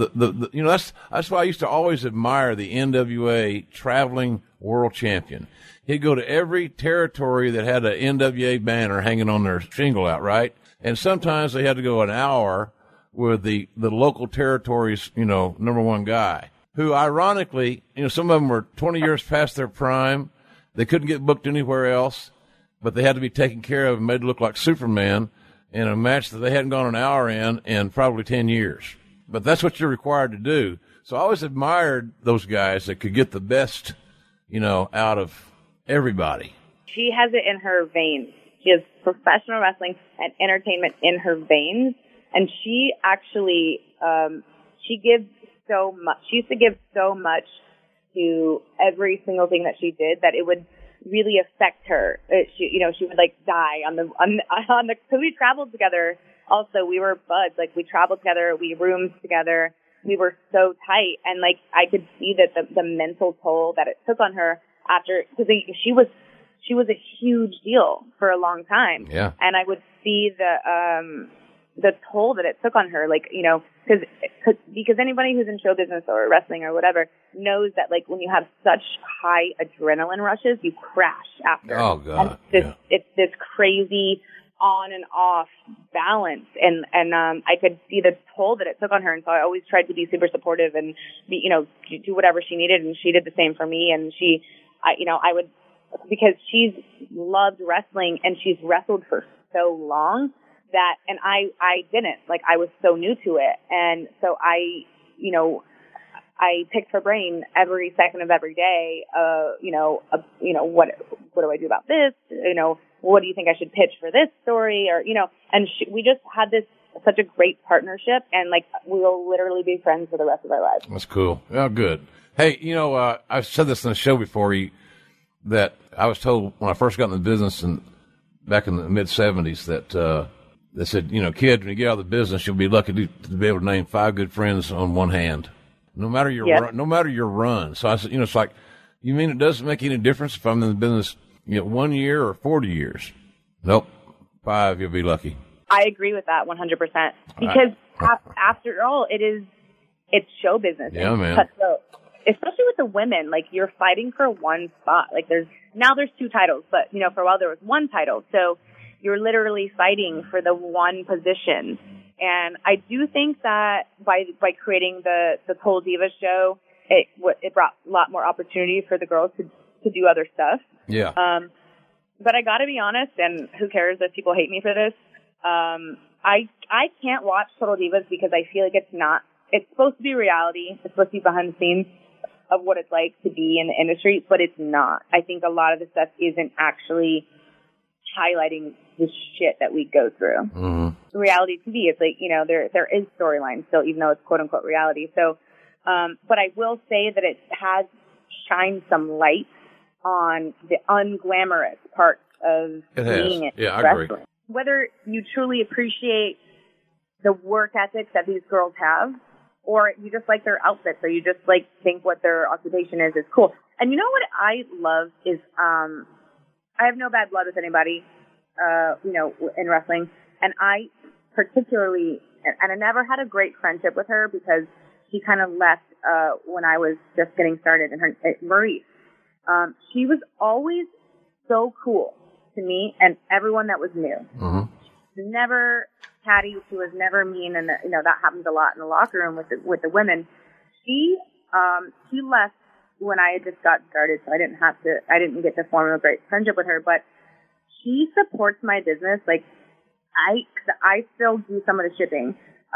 That's why I used to always admire the NWA traveling world champion. He'd go to every territory that had an NWA banner hanging on their shingle out, right? And sometimes they had to go an hour with the local territory's, number one guy, who ironically, some of them were 20 years past their prime. They couldn't get booked anywhere else, but they had to be taken care of and made to look like Superman in a match that they hadn't gone an hour in probably 10 years. But that's what you're required to do. So I always admired those guys that could get the best, out of everybody. She has it in her veins. She has professional wrestling and entertainment in her veins. And she actually, she gives so much. She used to give so much to every single thing that she did that it would really affect her. She would like die on the, cause we traveled together. Also, we were buds. Like, we traveled together, we roomed together, we were so tight, and like I could see that the mental toll that it took on her after, because she was a huge deal for a long time. Yeah. And I would see the toll that it took on her, like, because anybody who's in show business or wrestling or whatever knows that like when you have such high adrenaline rushes, you crash after. Oh God. And it's this crazy on and off balance, and I could see the toll that it took on her, and so I always tried to be super supportive and be, do whatever she needed, and she did the same for me. And I would, because she's loved wrestling and she's wrestled for so long that, and I didn't, like, I was so new to it, and so I picked her brain every second of every day. What do I do about this? What do you think I should pitch for this story? Or, and we just had such a great partnership, and like, we'll literally be friends for the rest of our lives. That's cool. Oh, good. Hey, I've said this in the show before, that I was told when I first got in the business back in the mid 70s that, they said, kid, when you get out of the business, you'll be lucky to be able to name 5 good friends on one hand, no matter your run. So I said, it's like, you mean it doesn't make any difference if I'm in the business 1 year or 40 years? Nope. 5, you'll be lucky. I agree with that 100%. Because after all, it's show business. Yeah, man. Especially with the women, like, you're fighting for one spot. Like, there's 2 titles, but, for a while there was 1 title. So you're literally fighting for the one position. And I do think that by creating the Total Divas show, it brought a lot more opportunity for the girls to do other stuff. Yeah. But I got to be honest, and who cares if people hate me for this? I can't watch Total Divas because I feel like it's supposed to be reality. It's supposed to be behind the scenes of what it's like to be in the industry, but it's not. I think a lot of the stuff isn't actually highlighting the shit that we go through. Mm-hmm. Reality TV, it's like, there is storyline still, even though it's quote unquote reality. So, but I will say that it has shined some light on the unglamorous parts of being in I wrestling. agree. Whether you truly appreciate the work ethic that these girls have, or you just like their outfits, or you just like think what their occupation is cool. And you know what I love is, I have no bad blood with anybody, in wrestling. And I particularly, and I never had a great friendship with her because she kind of left, when I was just getting started. And Maurice, she was always so cool to me and everyone that was new. Mm-hmm. She was never catty. She was never mean. And, that happens a lot in the locker room with the women. She left when I had just got started, so I didn't get to form a great friendship with her, but she supports my business. Like, I still do some of the shipping.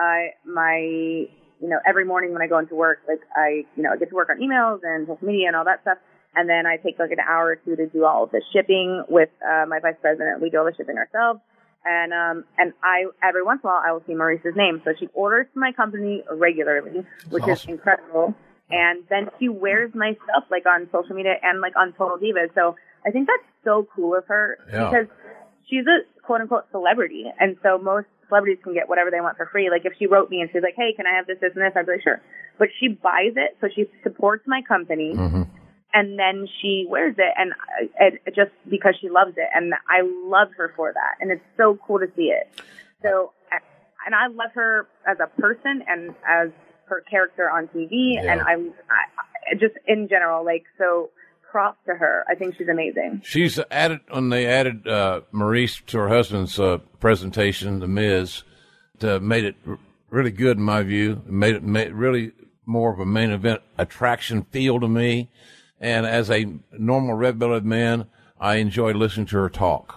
Every morning when I go into work, like I get to work on emails and social media and all that stuff. And then I take like an hour or two to do all of the shipping with, my vice president. We do all the shipping ourselves. And I, every once in a while, I will see Maurice's name. So she orders from my company regularly, which is incredible. And then she wears my stuff like on social media and like on Total Divas. So I think that's so cool of her because she's a quote unquote celebrity. And so most celebrities can get whatever they want for free. Like if she wrote me and she's like, hey, can I have this, and this? I'd be like, sure. But she buys it. So she supports my company. Mm-hmm. And then she wears it and just because she loves it. And I love her for that. And it's so cool to see it. So, and I love her as a person and as her character on TV, and I just in general, like, so props to her. I think she's amazing. She's added, when they added Maurice to her husband's presentation, The Miz, made it really good in my view. Made it really more of a main event attraction feel to me. And as a normal red-blooded man, I enjoy listening to her talk.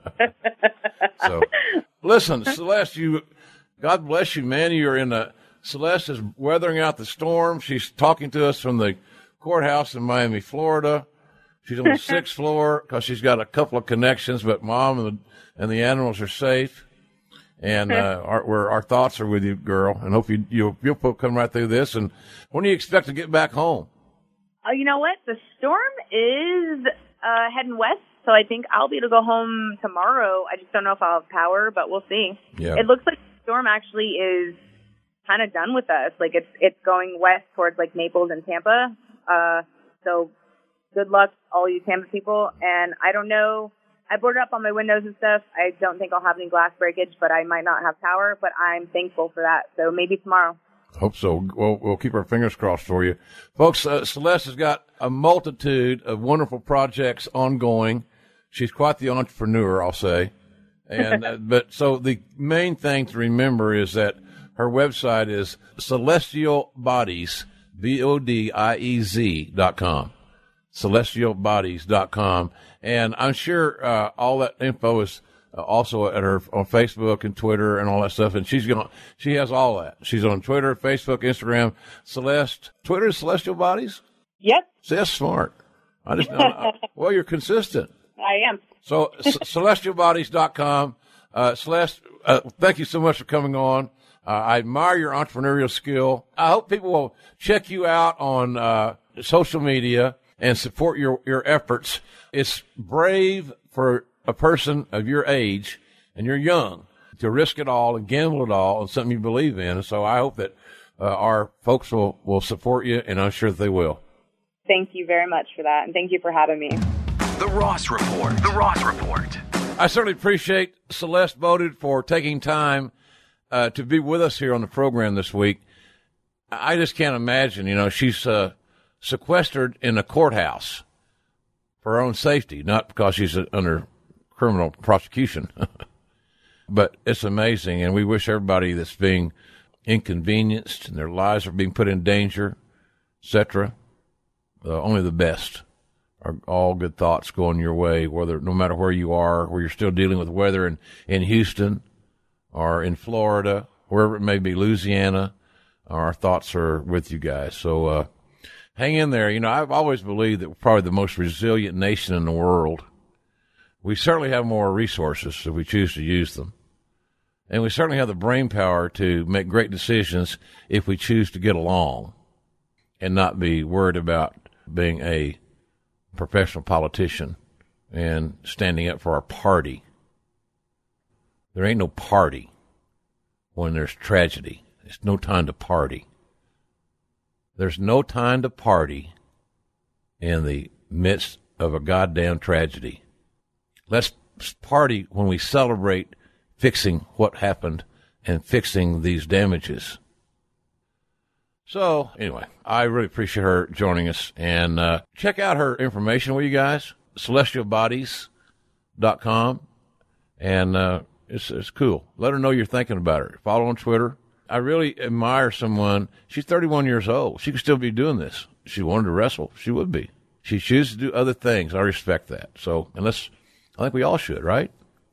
So, listen, Celeste, God bless you, man. You're in the Celeste is weathering out the storm. She's talking to us from the courthouse in Miami, Florida. She's on the 6th floor because she's got a couple of connections, but Mom and the animals are safe. And our thoughts are with you, girl, and hope you'll come right through this. And when do you expect to get back home? You know what? The storm is heading west, so I think I'll be able to go home tomorrow. I just don't know if I'll have power, but we'll see. Yeah. It looks like the storm actually is kind of done with us. Like it's going west towards like Naples and Tampa. So good luck, all you Tampa people. And I don't know. I boarded up on my windows and stuff. I don't think I'll have any glass breakage, but I might not have power. But I'm thankful for that. So maybe tomorrow. Hope so. We'll keep our fingers crossed for you. Folks, Celeste has got a multitude of wonderful projects ongoing. She's quite the entrepreneur, I'll say. And but so the main thing to remember is that her website is celestialbodies, BODIEZ.com. Celestialbodies.com. And I'm sure all that info is also at her on Facebook and Twitter and all that stuff. And she has all that. She's on Twitter, Facebook, Instagram. Twitter is Celestial Bodies? Yep. See, that's smart. I just know. Well, you're consistent. I am. So, celestialbodies.com. Celeste, thank you so much for coming on. I admire your entrepreneurial skill. I hope people will check you out on social media and support your efforts. It's brave for a person of your age, and you're young, to risk it all and gamble it all on something you believe in. And so I hope that our folks will support you, and I'm sure that they will. Thank you very much for that, and thank you for having me. The Ross Report. The Ross Report. I certainly appreciate Celeste Bowden for taking time to be with us here on the program this week. I just can't imagine, she's sequestered in a courthouse for her own safety, not because she's under criminal prosecution. But it's amazing, and we wish everybody that's being inconvenienced and their lives are being put in danger, etc., only the best. All good thoughts going your way, no matter where you are, where you're still dealing with weather in Houston or in Florida, wherever it may be, Louisiana. Our thoughts are with you guys. So hang in there. I've always believed that we're probably the most resilient nation in the world. We certainly have more resources if we choose to use them. And we certainly have the brain power to make great decisions if we choose to get along and not be worried about being a professional politician and standing up for our party. There ain't no party when there's tragedy. It's no time to party. There's no time to party in the midst of a goddamn tragedy. Let's party when we celebrate fixing what happened and fixing these damages. So, anyway, I really appreciate her joining us. And check out her information, will you guys? CelestialBodies.com. And it's cool. Let her know you're thinking about her. Follow on Twitter. I really admire someone. She's 31 years old. She could still be doing this. If she wanted to wrestle, she would be. She chooses to do other things. I respect that. So, I think we all should, right?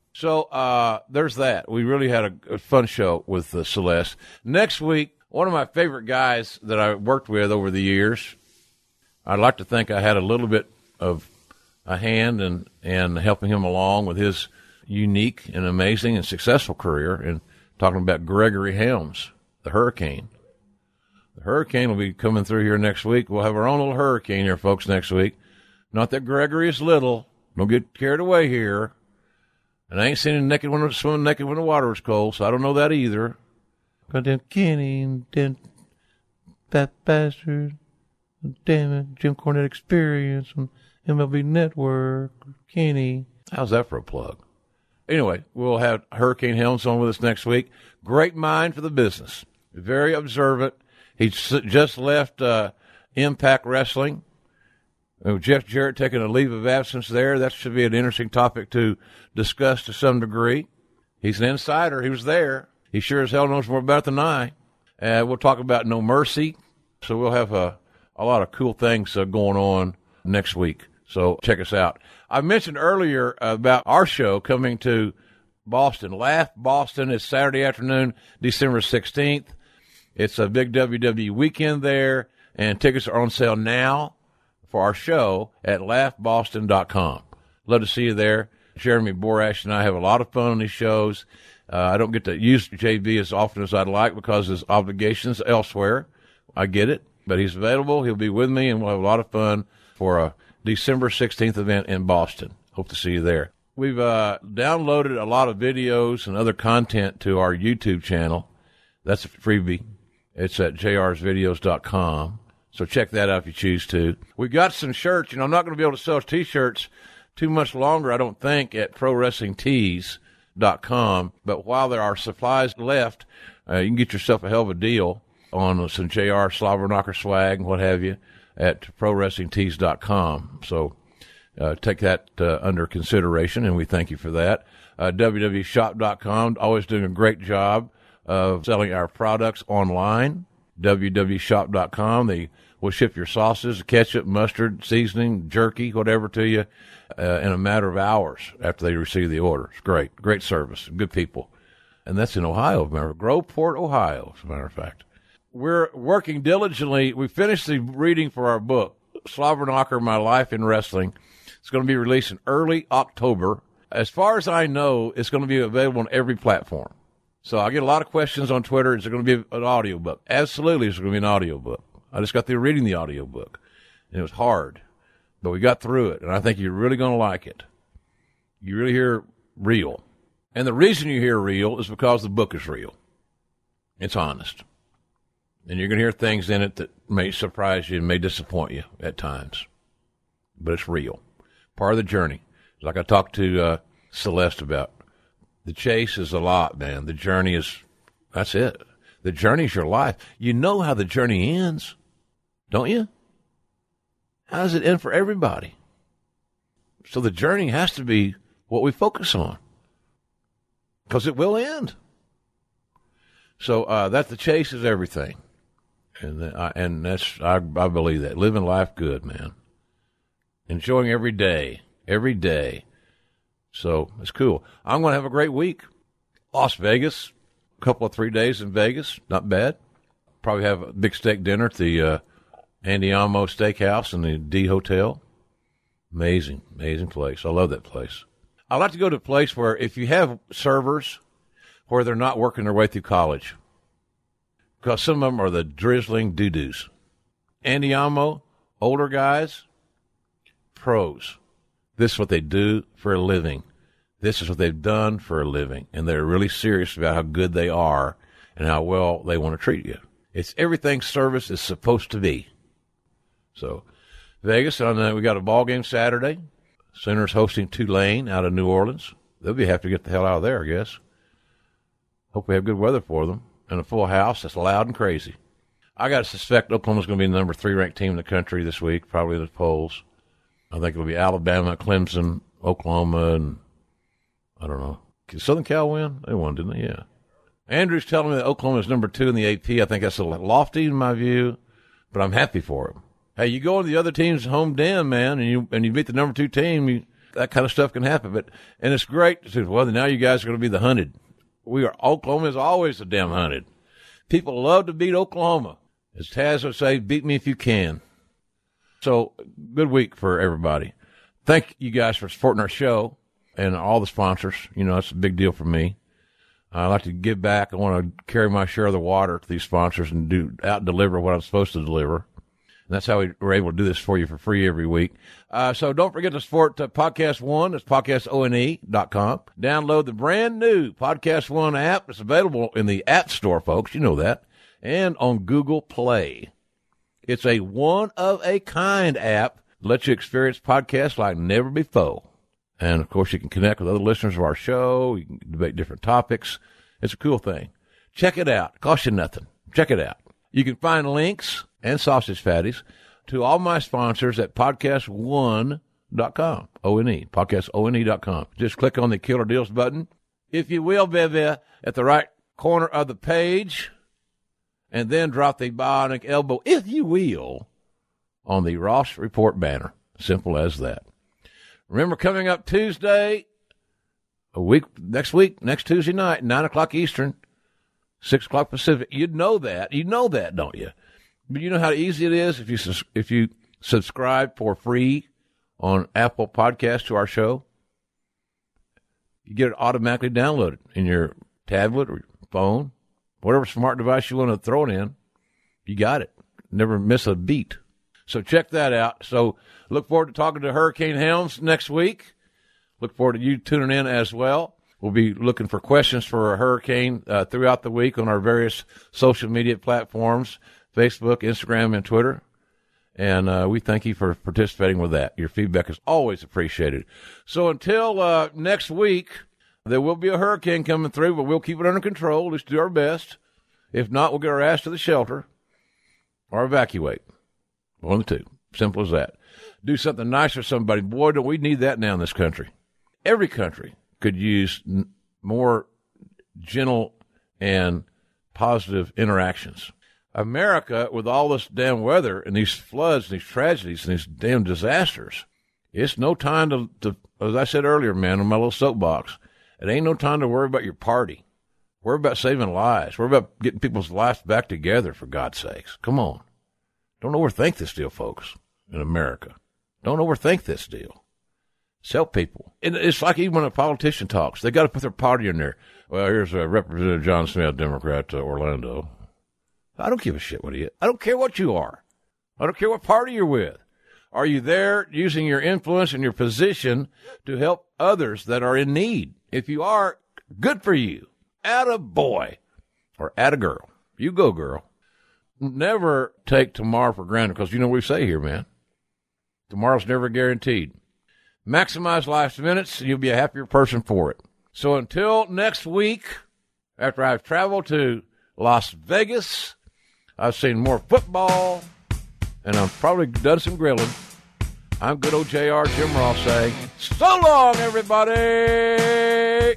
So, there's that. We really had a fun show with Celeste. Next week, one of my favorite guys that I worked with over the years, I'd like to think I had a little bit of a hand in helping him along with his unique and amazing and successful career, and talking about Gregory Helms, the Hurricane. The Hurricane will be coming through here next week. We'll have our own little hurricane here, folks, next week. Not that Gregory is little. Don't get carried away here. And I ain't seen him swimming naked when the water was cold, so I don't know that either. But then Kenny and then that bastard, damn it, Jim Cornette Experience and MLB Network, Kenny. How's that for a plug? Anyway, we'll have Hurricane Helms on with us next week. Great mind for the business. Very observant. He just left Impact Wrestling. Jeff Jarrett taking a leave of absence there. That should be an interesting topic to discuss to some degree. He's an insider. He was there. He sure as hell knows more about it than I. We'll talk about No Mercy. So we'll have a lot of cool things going on next week. So check us out. I mentioned earlier about our show coming to Boston. Laugh Boston is Saturday afternoon, December 16th. It's a big WWE weekend there, and tickets are on sale now for our show at laughboston.com. Love to see you there. Jeremy Borash and I have a lot of fun on these shows. I don't get to use JB as often as I'd like because of his obligations elsewhere. I get it, but he's available. He'll be with me, and we'll have a lot of fun for a December 16th event in Boston. Hope to see you there. We've downloaded a lot of videos and other content to our YouTube channel. That's a freebie. It's at jrsvideos.com. So check that out if you choose to. We've got some shirts. I'm not going to be able to sell T-shirts too much longer, I don't think, at ProWrestlingTees.com. But while there are supplies left, you can get yourself a hell of a deal on some JR Slobberknocker swag and what have you at ProWrestlingTees.com. So take that under consideration, and we thank you for that. WWShop.com, always doing a great job of selling our products online. WWShop.com, they will ship your sauces, ketchup, mustard, seasoning, jerky, whatever to you in a matter of hours after they receive the order. It's great. Great service. Good people. And that's in Ohio, remember. Groveport, Ohio, as a matter of fact. We're working diligently. We finished the reading for our book, Slobberknocker, My Life in Wrestling. It's going to be released in early October. As far as I know, it's going to be available on every platform. So I get a lot of questions on Twitter. Is it going to be an audiobook? Absolutely, it's going to be an audiobook. I just got through reading the audiobook, and it was hard. But we got through it, and I think you're really going to like it. You really hear real. And the reason you hear real is because the book is real. It's honest. And you're going to hear things in it that may surprise you and may disappoint you at times. But it's real. Part of the journey. Like I talked to Celeste about. The chase is a lot, man. The journey is, that's it. The journey's your life. You know how the journey ends, don't you? How does it end for everybody? So the journey has to be what we focus on, because it will end. So that the chase is everything, and that's I believe that. Living life good, man. Enjoying every day. So it's cool. I'm going to have a great week. Las Vegas, a couple of 3 days in Vegas, not bad. Probably have a big steak dinner at the Andiamo Steakhouse in the D Hotel. Amazing place. I love that place. I like to go to a place where if you have servers where they're not working their way through college, because some of them are the drizzling doo-doos. Andiamo, older guys, pros. This is what they do for a living. This is what they've done for a living. And they're really serious about how good they are and how well they want to treat you. It's everything service is supposed to be. So, Vegas, we got a ball game Saturday. Sooners hosting Tulane out of New Orleans. They'll be happy to get the hell out of there, I guess. Hope we have good weather for them. And a full house that's loud and crazy. I got to suspect Oklahoma's going to be the number 3 ranked team in the country this week, probably in the polls. I think it'll be Alabama, Clemson, Oklahoma, and I don't know. Did Southern Cal win? They won, didn't they? Yeah. Andrew's telling me that Oklahoma is number 2 in the AP. I think that's a little lofty in my view, but I'm happy for him. Hey, you go into the other team's home den, man, and you beat the number 2 team. That kind of stuff can happen. And it's great to say, well, now you guys are going to be the hunted. Oklahoma is always the damn hunted. People love to beat Oklahoma. As Taz would say, beat me if you can. So, good week for everybody. Thank you guys for supporting our show and all the sponsors. You know, it's a big deal for me. I like to give back. I want to carry my share of the water to these sponsors and deliver what I'm supposed to deliver. And that's how we're able to do this for you for free every week. So don't forget to support Podcast One. It's podcastone.com. Download the brand new Podcast One app. It's available in the App Store, folks. You know that. And on Google Play. It's a one-of-a-kind app that lets you experience podcasts like never before. And, of course, you can connect with other listeners of our show. You can debate different topics. It's a cool thing. Check it out. It costs you nothing. Check it out. You can find links and sausage fatties to all my sponsors at podcastone.com, O-N-E, podcastone.com. Just click on the Killer Deals button, if you will, baby, at the right corner of the page, and then drop the bionic elbow, if you will, on the Ross Report banner. Simple as that. Remember, coming up Tuesday, next Tuesday night, 9 o'clock Eastern, 6 o'clock Pacific. You know that, don't you? But you know how easy it is if you subscribe for free on Apple Podcasts to our show? You get it automatically downloaded in your tablet or your phone, whatever smart device you want to throw it in. You got it. Never miss a beat. So check that out. So look forward to talking to Hurricane Helms next week. Look forward to you tuning in as well. We'll be looking for questions for a hurricane throughout the week on our various social media platforms, Facebook, Instagram, and Twitter. And we thank you for participating with that. Your feedback is always appreciated. So until next week, there will be a hurricane coming through, but we'll keep it under control. Let's do our best. If not, we'll get our ass to the shelter or evacuate. One of the two. Simple as that. Do something nice for somebody. Boy, don't we need that now in this country. Every country could use more gentle and positive interactions. America, with all this damn weather and these floods and these tragedies and these damn disasters, it's no time to as I said earlier, man, on my little soapbox, it ain't no time to worry about your party. Worry about saving lives. Worry about getting people's lives back together, for God's sakes. Come on. Don't overthink this deal, folks, in America. Don't overthink this deal. Help people. And it's like even when a politician talks, they got to put their party in there. Well, here's Representative John Smith, Democrat, Orlando. I don't give a shit what he is. I don't care what you are. I don't care what party you're with. Are you there using your influence and your position to help others that are in need? If you are, good for you. Atta boy or atta girl. You go, girl. Never take tomorrow for granted, because you know what we say here, man. Tomorrow's never guaranteed. Maximize life's minutes, and you'll be a happier person for it. So until next week, after I've traveled to Las Vegas, I've seen more football, and I've probably done some grilling. I'm good old JR Jim Ross saying, so long, everybody!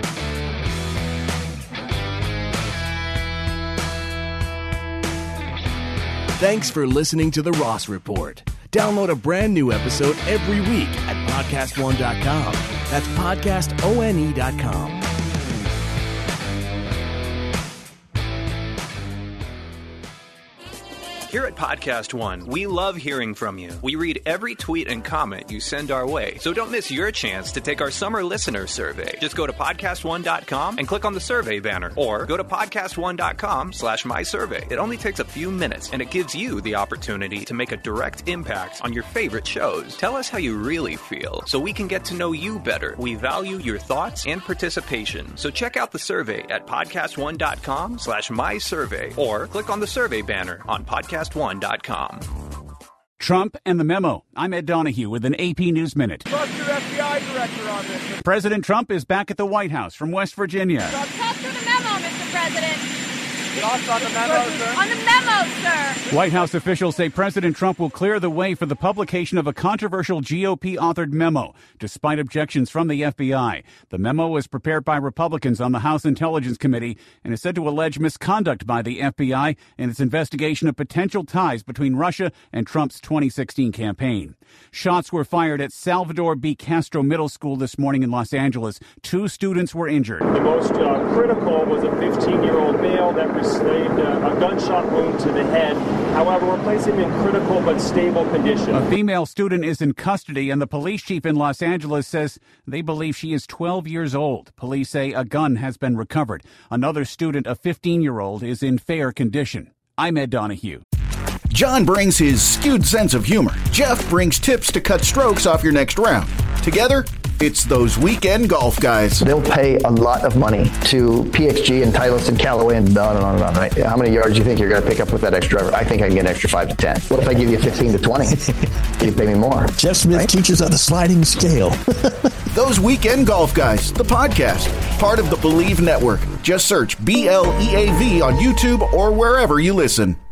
Thanks for listening to The Ross Report. Download a brand new episode every week at podcastone.com. That's podcastone.com. Here at Podcast One, we love hearing from you. We read every tweet and comment you send our way, so don't miss your chance to take our summer listener survey. Just go to podcastone.com and click on the survey banner, or go to podcastone.com/mysurvey. It only takes a few minutes, and it gives you the opportunity to make a direct impact on your favorite shows. Tell us how you really feel, so we can get to know you better. We value your thoughts and participation, so check out the survey at podcastone.com/mysurvey, or click on the survey banner on podcastone.com. Trump and the memo. I'm Ed Donahue with an AP News Minute. Trust your FBI director on this. President Trump is back at the White House from West Virginia. Talk through the memo, Mr. President. Thoughts on the memo, sir? On the memo, sir. White House officials say President Trump will clear the way for the publication of a controversial GOP-authored memo, despite objections from the FBI. The memo was prepared by Republicans on the House Intelligence Committee and is said to allege misconduct by the FBI in its investigation of potential ties between Russia and Trump's 2016 campaign. Shots were fired at Salvador B. Castro Middle School this morning in Los Angeles. 2 students were injured. The most critical was a 15-year-old male that received a gunshot wound to the head. However, we're placing him in critical but stable condition. A female student is in custody, and the police chief in Los Angeles says they believe she is 12 years old. Police say a gun has been recovered. Another student, a 15-year-old, is in fair condition. I'm Ed Donahue. John brings his skewed sense of humor. Jeff brings tips to cut strokes off your next round. Together, it's those weekend golf guys. They'll pay a lot of money to PXG and Titleist and Callaway and on and on and on, right? How many yards do you think you're going to pick up with that extra driver? I think I can get an extra 5 to 10. What if I give you 15 to 20? You pay me more. Jeff Smith teaches on a sliding scale. Those Weekend Golf Guys, the podcast, part of the Believe Network. Just search BLEAV on YouTube or wherever you listen.